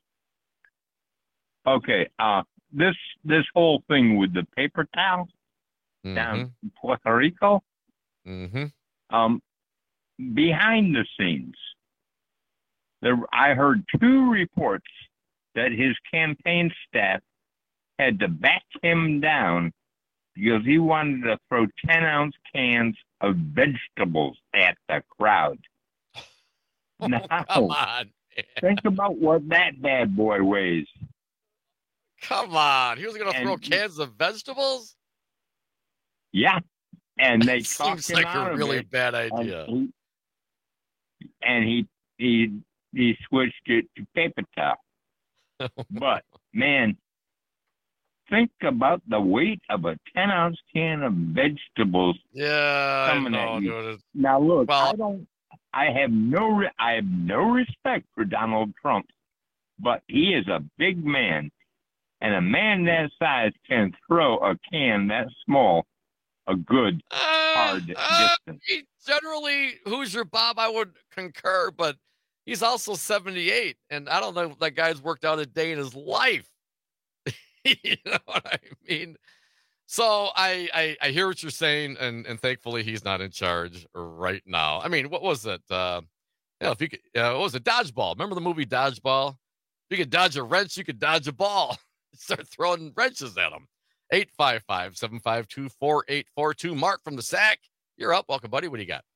Okay, uh, this this whole thing with the paper towels mm-hmm. down in Puerto Rico, mm-hmm. um, behind the scenes, There, I heard two reports that his campaign staff had to back him down because he wanted to throw ten-ounce cans of vegetables at the crowd. Now, Come on. think about what that bad boy weighs. Come on. He was going to throw And- cans of vegetables? Yeah, and they Seems talked him like out a of really it, bad and idea. he- And he he he switched it to paper towel. But man, think about the weight of a ten ounce can of vegetables Yeah, I coming know, at you. dude. Now look, Well- I don't. I have no. Re- I have no respect for Donald Trump, but he is a big man, and a man that size can throw a can that small a good hard Uh, distance. he generally, Hoosier Bob, I would concur, but he's also seventy-eight, and I don't know if that guy's worked out a day in his life. You know what I mean? So I, I I hear what you're saying, and and thankfully he's not in charge right now. I mean, what was it? Uh, yeah, if you could, uh, what was it? Dodgeball. Remember the movie Dodgeball? If you could dodge a wrench, you could dodge a ball. Start throwing wrenches at him. eight five five, seven five two, four eight four two. Mark from the Sack, you're up. Welcome, buddy. What do you got?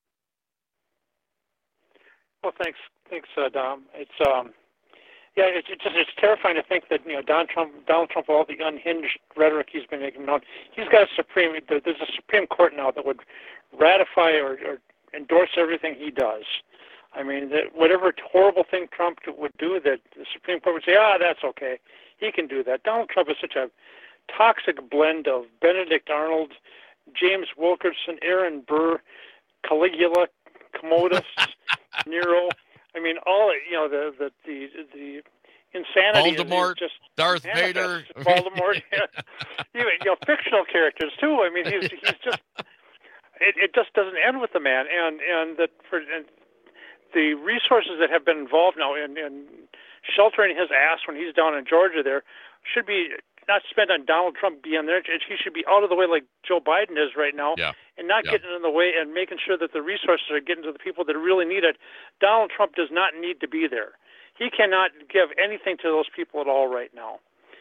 Well, thanks, thanks, uh, Dom. It's um, yeah, it's it's just it's terrifying to think that you know Donald Trump, Donald Trump, all the unhinged rhetoric he's been making known, he's got a supreme. There's a Supreme Court now that would ratify or, or endorse everything he does. I mean, that whatever horrible thing Trump would do, that the Supreme Court would say, ah, that's okay, he can do that. Donald Trump is such a toxic blend of Benedict Arnold, James Wilkerson, Aaron Burr, Caligula, Commodus, Nero. I mean, all you know, the the the, the insanity Voldemort, is just Darth manifest. Vader, Voldemort, yeah. Even you know, fictional characters too. I mean, he's he's just it, it just doesn't end with the man, and and that for and the resources that have been involved now in, in sheltering his ass when he's down in Georgia there should be not spent on Donald Trump being there. He should be out of the way like Joe Biden is right now, yeah. and not yeah. getting in the way and making sure that the resources are getting to the people that really need it. Donald Trump does not need to be there. He cannot give anything to those people at all right now.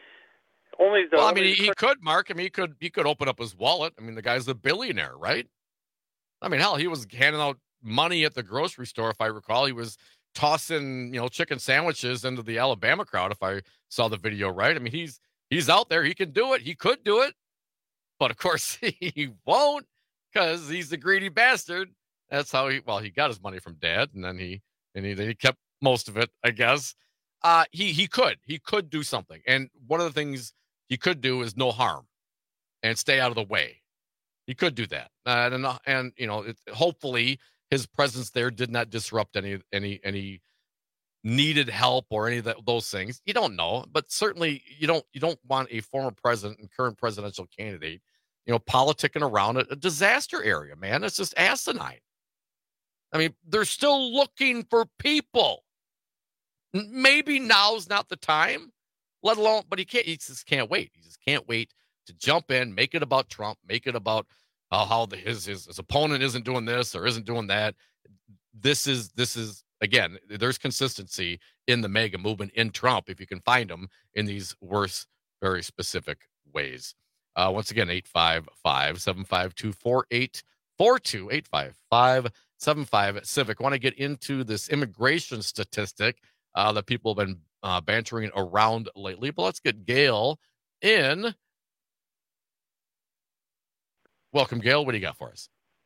Only the. Well, I mean, he, he could, Mark. I mean, he could. He could open up his wallet. I mean, the guy's a billionaire, right? I mean, hell, he was handing out money at the grocery store, if I recall. He was tossing, you know, chicken sandwiches into the Alabama crowd, if I saw the video right. I mean, he's he's out there. He can do it. He could do it, but of course he won't because he's a greedy bastard. That's how he. Well, he got his money from Dad, and then he and he, he kept most of it, I guess. Uh, he he could he could do something, and one of the things he could do is no harm and stay out of the way. He could do that, uh, and and you know, it, hopefully his presence there did not disrupt any any any needed help or any of that, those things. You don't know, but certainly you don't you don't want a former president and current presidential candidate, you know, politicking around a, a disaster area, man. It's just asinine. I mean, they're still looking for people. Maybe now's not the time, let alone, but he can't, he just can't wait. He just can't wait to jump in, make it about Trump, make it about uh, how the, his, his his opponent isn't doing this or isn't doing that. This is, this is, again, there's consistency in the MAGA movement in Trump, if you can find them in these worse, very specific ways. Uh, once again, eight five five, seven five two, four eight four two, eight five five, seven five Civic. I want to get into this immigration statistic uh, that people have been uh, bantering around lately, but let's get Gail in. Welcome, Gail. What do you got for us?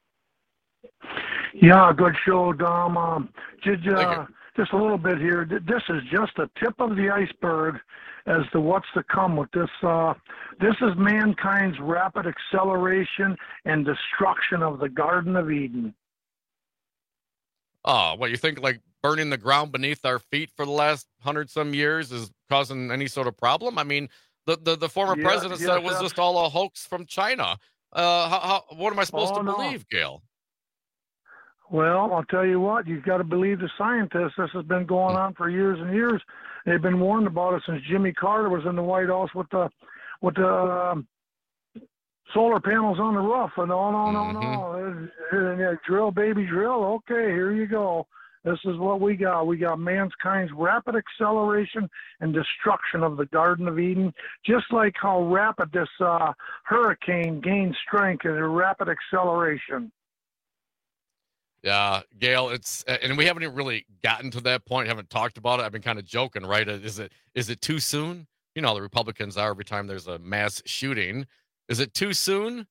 Yeah, good show, Dom. Um, just, uh, just a little bit here. This is just the tip of the iceberg as to what's to come with this. Uh, this is mankind's rapid acceleration and destruction of the Garden of Eden. Oh, what, you think like burning the ground beneath our feet for the last hundred some years is causing any sort of problem? I mean, the, the, the former Yeah, president yes, said it was abs- just all a hoax from China. Uh, how, how, what am I supposed Oh, to no. believe, Gail? Well, I'll tell you what, you've got to believe the scientists. This has been going on for years and years. They've been warned about it since Jimmy Carter was in the White House with the with the um, solar panels on the roof. And no, no, no, no. And, and, drill, baby, drill. Okay, here you go. This is what we got. We got mankind's rapid acceleration and destruction of the Garden of Eden, just like how rapid this uh, hurricane gained strength and a rapid acceleration. Yeah, Gail, it's and we haven't even really gotten to that point. Haven't talked about it. I've been kind of joking, right? Is it is it too soon? You know, the Republicans are every time there's a mass shooting. Is it too soon?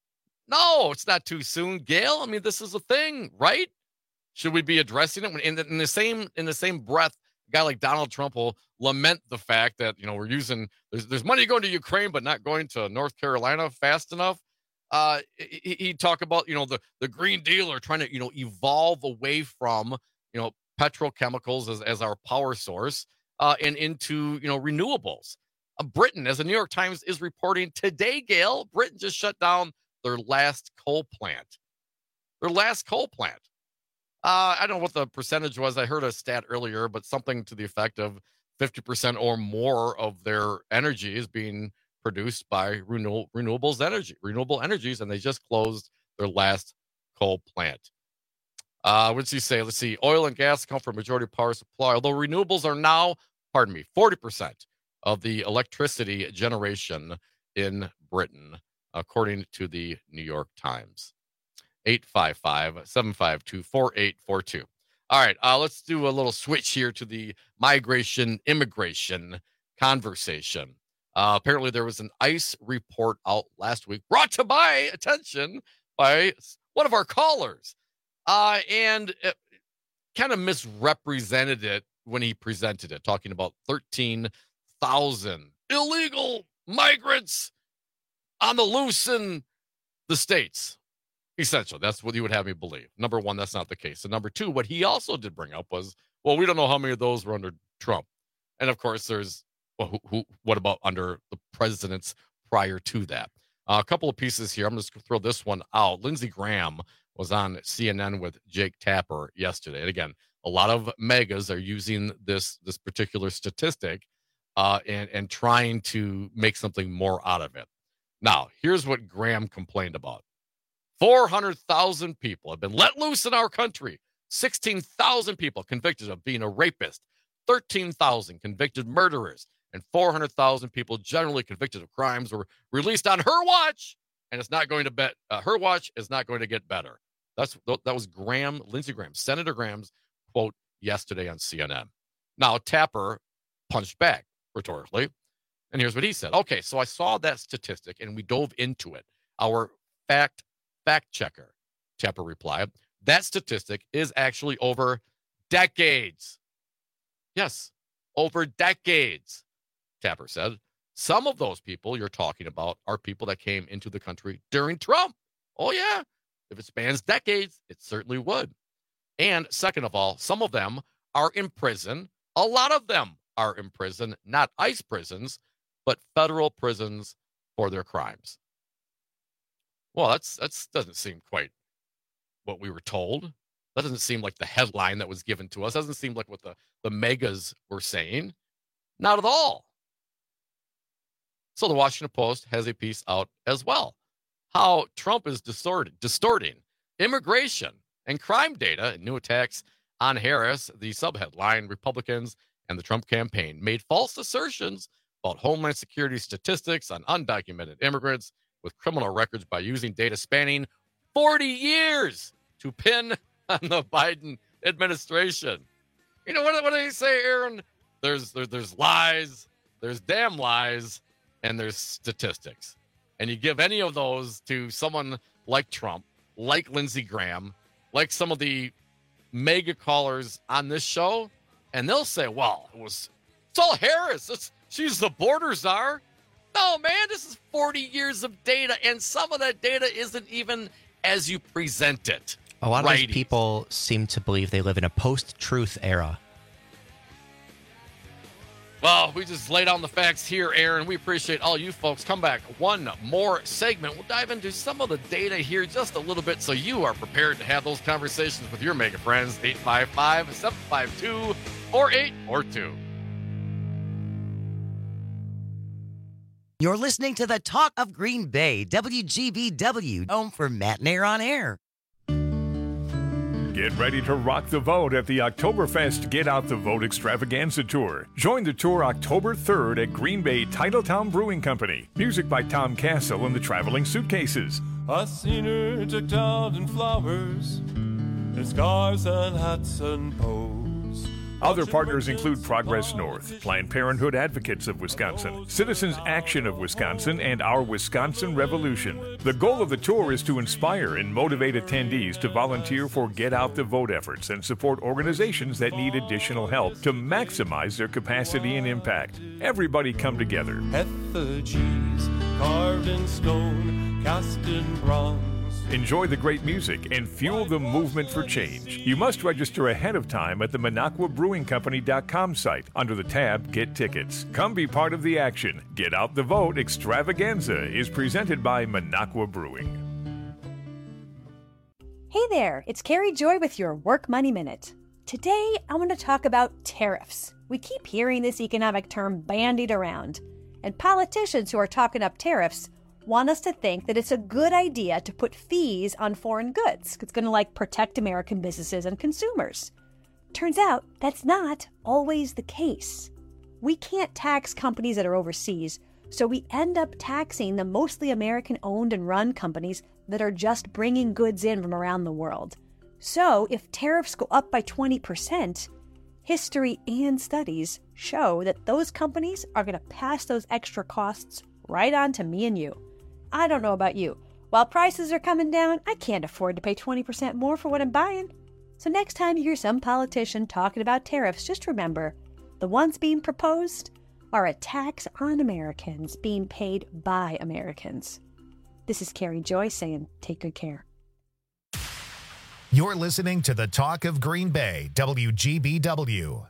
No, it's not too soon, Gail. I mean, this is a thing, right? Should we be addressing it in the, in the same in the same breath? A guy like Donald Trump will lament the fact that, you know, we're using there's there's money going to Ukraine, but not going to North Carolina fast enough. Uh, he, he talk about, you know, the the Green Deal or trying to, you know, evolve away from, you know, petrochemicals as as our power source uh, and into, you know, renewables. Uh, Britain, as the New York Times is reporting today, Gail, Britain just shut down their last coal plant. Their last coal plant. Uh, I don't know what the percentage was. I heard a stat earlier, but something to the effect of fifty percent or more of their energy is being produced by renew- renewables energy, renewable energies, and they just closed their last coal plant. Uh, what does he say? Let's see. Oil and gas come from majority power supply, although renewables are now, pardon me, forty percent of the electricity generation in Britain, according to the New York Times. eight five five, seven five two, four eight four two. All right, uh, let's do a little switch here to the migration, immigration conversation. Uh, apparently, there was an ICE report out last week brought to my attention by one of our callers, uh, and it kind of misrepresented it when he presented it, talking about thirteen thousand illegal migrants on the loose in the States. Essentially, that's what you would have me believe. Number one, that's not the case. And number two, what he also did bring up was, well, we don't know how many of those were under Trump. And of course, there's, well, who, who, what about under the presidents prior to that? Uh, a couple of pieces here. I'm just going to throw this one out. Lindsey Graham was on C N N with Jake Tapper yesterday. And again, a lot of megas are using this this particular statistic uh, and, and trying to make something more out of it. Now, here's what Graham complained about. four hundred thousand people have been let loose in our country. sixteen thousand people convicted of being a rapist. thirteen thousand convicted murderers. And four hundred thousand people generally convicted of crimes were released on her watch. And it's not going to bet. Uh, her watch is not going to get better. That's That was Graham, Lindsey Graham, Senator Graham's quote yesterday on C N N. Now, Tapper punched back rhetorically. And here's what he said. Okay, so I saw that statistic and we dove into it. Our fact Fact checker, Tapper replied. That statistic is actually over decades. Yes, over decades, Tapper said. Some of those people you're talking about are people that came into the country during Trump. Oh, yeah. If it spans decades, it certainly would. And second of all, some of them are in prison. A lot of them are in prison, not ICE prisons, but federal prisons for their crimes. Well, that's that's doesn't seem quite what we were told. That doesn't seem like the headline that was given to us. Doesn't seem like what the, the megas were saying. Not at all. So the Washington Post has a piece out as well. How Trump is distorted, distorting immigration and crime data in new attacks on Harris. The subheadline, Republicans and the Trump campaign made false assertions about Homeland Security statistics on undocumented immigrants with criminal records by using data spanning forty years to pin on the Biden administration. You know, what, what do they say, Aaron? There's, there, there's lies, there's damn lies, and there's statistics. And you give any of those to someone like Trump, like Lindsey Graham, like some of the mega callers on this show, and they'll say, well, it was, it's all Harris. It's, she's the border czar. No, man, this is forty years of data, and some of that data isn't even as you present it. A lot of Righties. these people seem to believe they live in a post-truth era. Well, we just laid down the facts here, Aaron. We appreciate all you folks. Come back. One more segment. We'll dive into some of the data here just a little bit so you are prepared to have those conversations with your mega friends. eight five five, seven five two, four eight four two. You're listening to the Talk of Green Bay, W G B W, home for Matt and Air on Air. Get ready to rock the vote at the Oktoberfest Get Out the Vote Extravaganza Tour. Join the tour October third at Green Bay Titletown Brewing Company. Music by Tom Castle and the Traveling Suitcases. I seen her decked out in flowers, in scarves and hats and bows. Other partners include Progress North, Planned Parenthood Advocates of Wisconsin, Citizens Action of Wisconsin, and Our Wisconsin Revolution. The goal of the tour is to inspire and motivate attendees to volunteer for Get Out the Vote efforts and support organizations that need additional help to maximize their capacity and impact. Everybody come together. Effigies carved in stone, cast in bronze. Enjoy the great music and fuel the movement for change. You must register ahead of time at the Minocqua Brewing Company dot com site under the tab Get Tickets. Come be part of the action. Get Out the Vote Extravaganza is presented by Minocqua Brewing. Hey there, it's Carrie Joy with your Work Money Minute. Today, I want to talk about tariffs. We keep hearing this economic term bandied around, and politicians who are talking up tariffs want us to think that it's a good idea to put fees on foreign goods. It's going to like protect American businesses and consumers. Turns out that's not always the case. We can't tax companies that are overseas, so we end up taxing the mostly American-owned and run companies that are just bringing goods in from around the world. So if tariffs go up by twenty percent, history and studies show that those companies are going to pass those extra costs right on to me and you. I don't know about you. While prices are coming down, I can't afford to pay twenty percent more for what I'm buying. So next time you hear some politician talking about tariffs, just remember, the ones being proposed are a tax on Americans being paid by Americans. This is Carrie Joy saying, take good care. You're listening to the Talk of Green Bay, W G B W.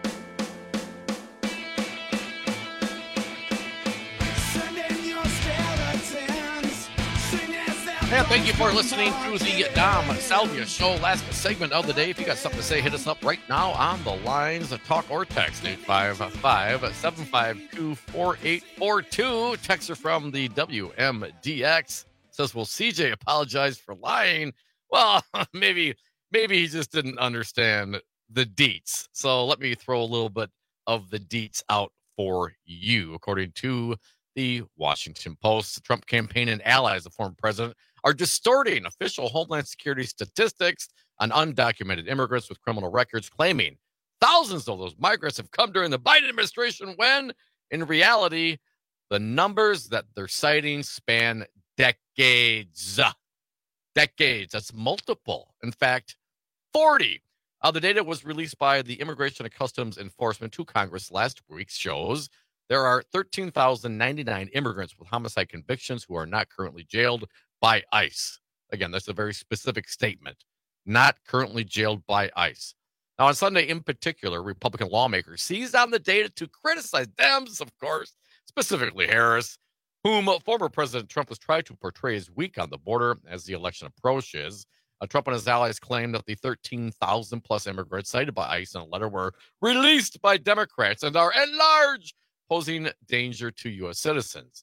And thank you for listening to the Dom Salvia Show. Last segment of the day. If you got something to say, hit us up right now on the lines. Talk or text eight five five, seven five two, four eight four two. Texter from the W M D X says, "Well, C J apologized for lying." Well, maybe maybe he just didn't understand the deets. So let me throw a little bit of the deets out for you. According to the Washington Post, the Trump campaign and allies of former president are distorting official Homeland Security statistics on undocumented immigrants with criminal records, claiming thousands of those migrants have come during the Biden administration when, in reality, the numbers that they're citing span decades. Decades. That's multiple. In fact, forty. Uh, the data was released by the Immigration and Customs Enforcement to Congress last week shows there are thirteen thousand ninety-nine immigrants with homicide convictions who are not currently jailed by ICE. Again, that's a very specific statement. Not currently jailed by ICE. Now, on Sunday in particular, Republican lawmakers seized on the data to criticize Dems, of course, specifically Harris, whom former President Trump has tried to portray as weak on the border as the election approaches. Uh, Trump and his allies claim that the thirteen thousand plus immigrants cited by ICE in a letter were released by Democrats and are at large posing danger to U S citizens.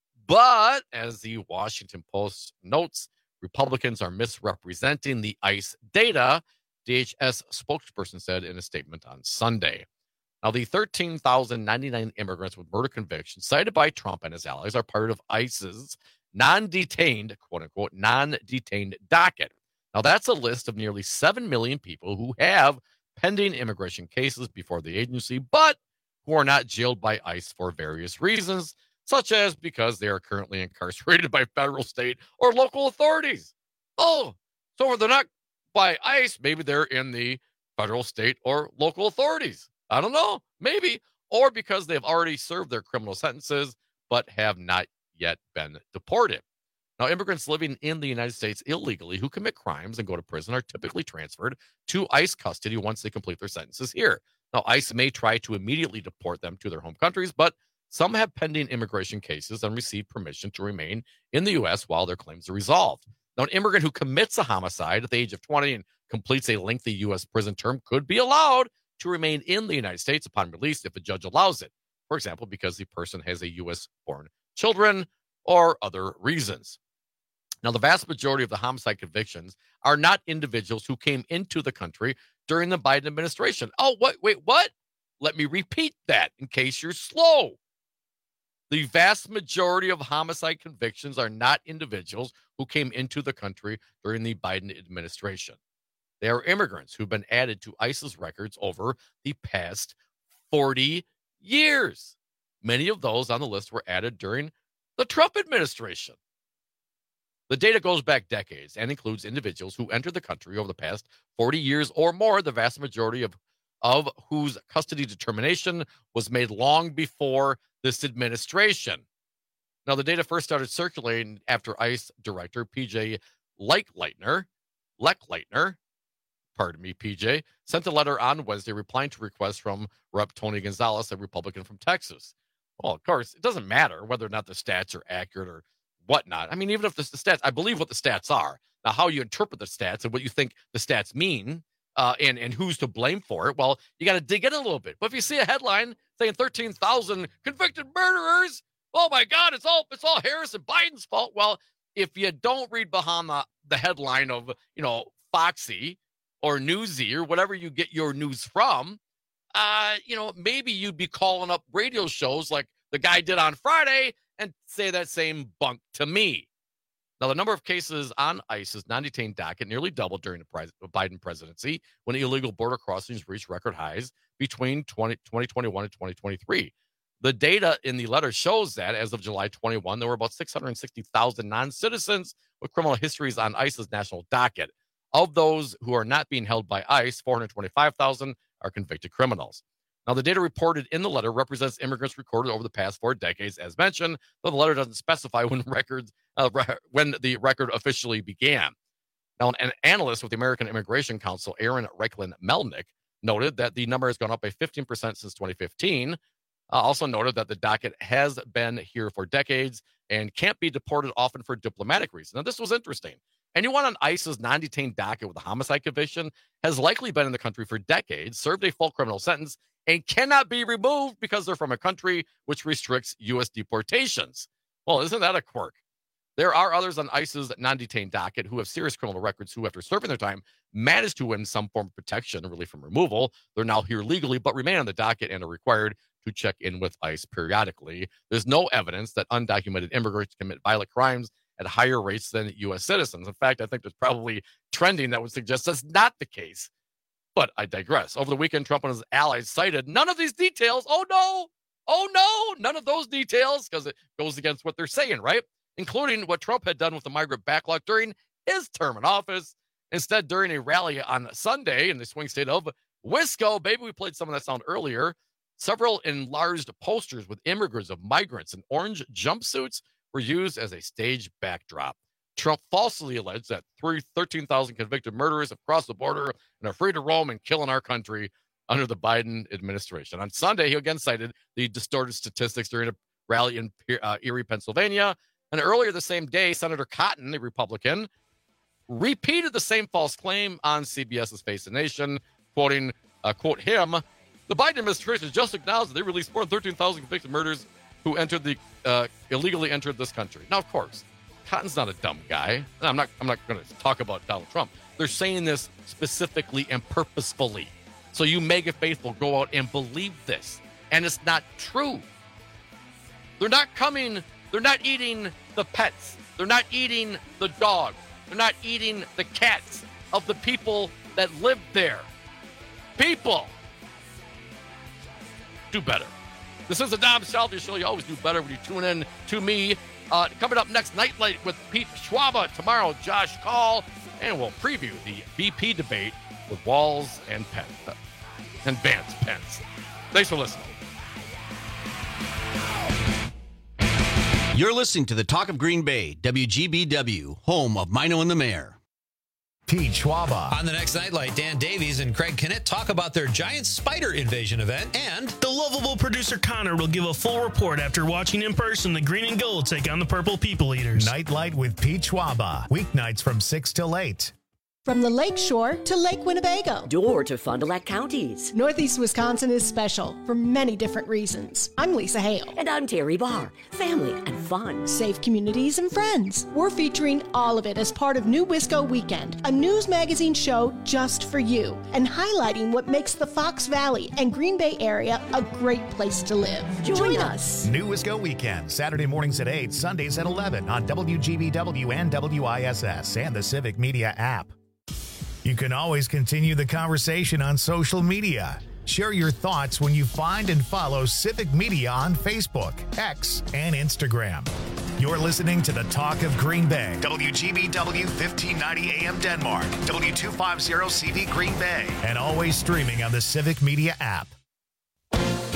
But as the Washington Post notes, Republicans are misrepresenting the ICE data, D H S spokesperson said in a statement on Sunday. Now, the thirteen thousand ninety-nine immigrants with murder convictions cited by Trump and his allies are part of ICE's non-detained, quote-unquote, non-detained docket. Now, that's a list of nearly seven million people who have pending immigration cases before the agency, but who are not jailed by ICE for various reasons, such as because they are currently incarcerated by federal, state, or local authorities. Oh, so if they're not by ICE, maybe they're in the federal, state, or local authorities. I don't know, maybe. Or because they've already served their criminal sentences, but have not yet been deported. Now, immigrants living in the United States illegally who commit crimes and go to prison are typically transferred to ICE custody once they complete their sentences here. Now, ICE may try to immediately deport them to their home countries, but some have pending immigration cases and receive permission to remain in the U S while their claims are resolved. Now, an immigrant who commits a homicide at the age of twenty and completes a lengthy U S prison term could be allowed to remain in the United States upon release if a judge allows it. For example, because the person has a U S-born children or other reasons. Now, the vast majority of the homicide convictions are not individuals who came into the country during the Biden administration. Oh, what? Wait, what? Let me repeat that in case you're slow. The vast majority of homicide convictions are not individuals who came into the country during the Biden administration. They are immigrants who've been added to ICE's records over the past forty years. Many of those on the list were added during the Trump administration. The data goes back decades and includes individuals who entered the country over the past forty years or more, the vast majority of, of whose custody determination was made long before this administration. Now, the data first started circulating after ICE Director P J Lechleitner, Lechleitner, pardon me, P J, sent a letter on Wednesday replying to requests from Representative Tony Gonzalez, a Republican from Texas. Well, of course, it doesn't matter whether or not the stats are accurate or whatnot. I mean, even if the, the stats, I believe what the stats are. Now, how you interpret the stats and what you think the stats mean uh, and, and who's to blame for it, well, you got to dig in a little bit. But if you see a headline saying thirteen thousand convicted murderers, oh, my God, it's all it's all Harris and Biden's fault. Well, if you don't read behind the, the headline of, you know, Foxy or Newsy or whatever you get your news from, uh, you know, maybe you'd be calling up radio shows like the guy did on Friday and say that same bunk to me. Now, the number of cases on ICE's non-detained docket nearly doubled during the pres- Biden presidency when illegal border crossings reached record highs between twenty twenty-one and twenty twenty-three. The data in the letter shows that as of July twenty-first, there were about six hundred sixty thousand non-citizens with criminal histories on ICE's national docket. Of those who are not being held by ICE, four hundred twenty-five thousand are convicted criminals. Now, the data reported in the letter represents immigrants recorded over the past four decades, as mentioned, though the letter doesn't specify when records uh, re- when the record officially began. Now, an analyst with the American Immigration Council, Aaron Reichlin-Melnick, noted that the number has gone up by fifteen percent since twenty fifteen. Uh, also noted that the docket has been here for decades and can't be deported often for diplomatic reasons. Now, this was interesting. Anyone on ICE's non-detained docket with a homicide conviction has likely been in the country for decades, served a full criminal sentence, and cannot be removed because they're from a country which restricts U S deportations. Well, isn't that a quirk? There are others on ICE's non-detained docket who have serious criminal records who, after serving their time, managed to win some form of protection or relief from removal. They're now here legally, but remain on the docket and are required to check in with ICE periodically. There's no evidence that undocumented immigrants commit violent crimes at higher rates than U S citizens. In fact, I think there's probably trending that would suggest that's not the case. But I digress. Over the weekend, Trump and his allies cited none of these details. Oh, no. Oh, no. None of those details, because it goes against what they're saying, right? Including what Trump had done with the migrant backlog during his term in office. Instead, during a rally on Sunday in the swing state of Wisco, baby, we played some of that sound earlier, several enlarged posters with images of migrants in orange jumpsuits were used as a stage backdrop. Trump falsely alleged that thirteen thousand convicted murderers have crossed the border and are free to roam and kill in our country under the Biden administration. On Sunday, he again cited the distorted statistics during a rally in uh, Erie, Pennsylvania. And earlier the same day, Senator Cotton, the Republican, repeated the same false claim on CBS's Face the Nation, quoting, uh, quote him, "The Biden administration just acknowledged that they released more than thirteen thousand convicted murderers who entered the uh, illegally entered this country." Now, of course, Cotton's not a dumb guy. I'm not I'm not going to talk about Donald Trump. They're saying this specifically and purposefully. So you mega faithful go out and believe this. And it's not true. They're not coming, they're not eating the pets. They're not eating the dog. They're not eating the cats of the people that live there. People, do better. This is the Dom Salvia Show. You always do better when you tune in to me. Uh, coming up next, Nightlight with Pete Schwaba. Tomorrow, Josh Call. And we'll preview the V P debate with Walz and Pence. Uh, and Vance Pence. Thanks for listening. You're listening to the Talk of Green Bay, W G B W, home of Mino and the Mayor. Pete Schwaba. On the next Nightlight, Dan Davies and Craig Kennett talk about their giant spider invasion event, and the lovable producer Connor will give a full report after watching in person the Green and Gold take on the Purple People Eaters. Nightlight with Pete Schwaba, weeknights from six till eight. From the Lake Shore to Lake Winnebago. Door to Fond du Lac counties. Northeast Wisconsin is special for many different reasons. I'm Lisa Hale. And I'm Terry Barr. Family and fun. Safe communities and friends. We're featuring all of it as part of New Wisco Weekend, a news magazine show just for you, and highlighting what makes the Fox Valley and Green Bay area a great place to live. Join, Join us. New Wisco Weekend, Saturday mornings at eight, Sundays at eleven on W G B W and W I S S and the Civic Media app. You can always continue the conversation on social media. Share your thoughts when you find and follow Civic Media on Facebook, X, and Instagram. You're listening to the Talk of Green Bay. W G B W fifteen ninety A M Denmark, W two fifty C V Green Bay, and always streaming on the Civic Media app.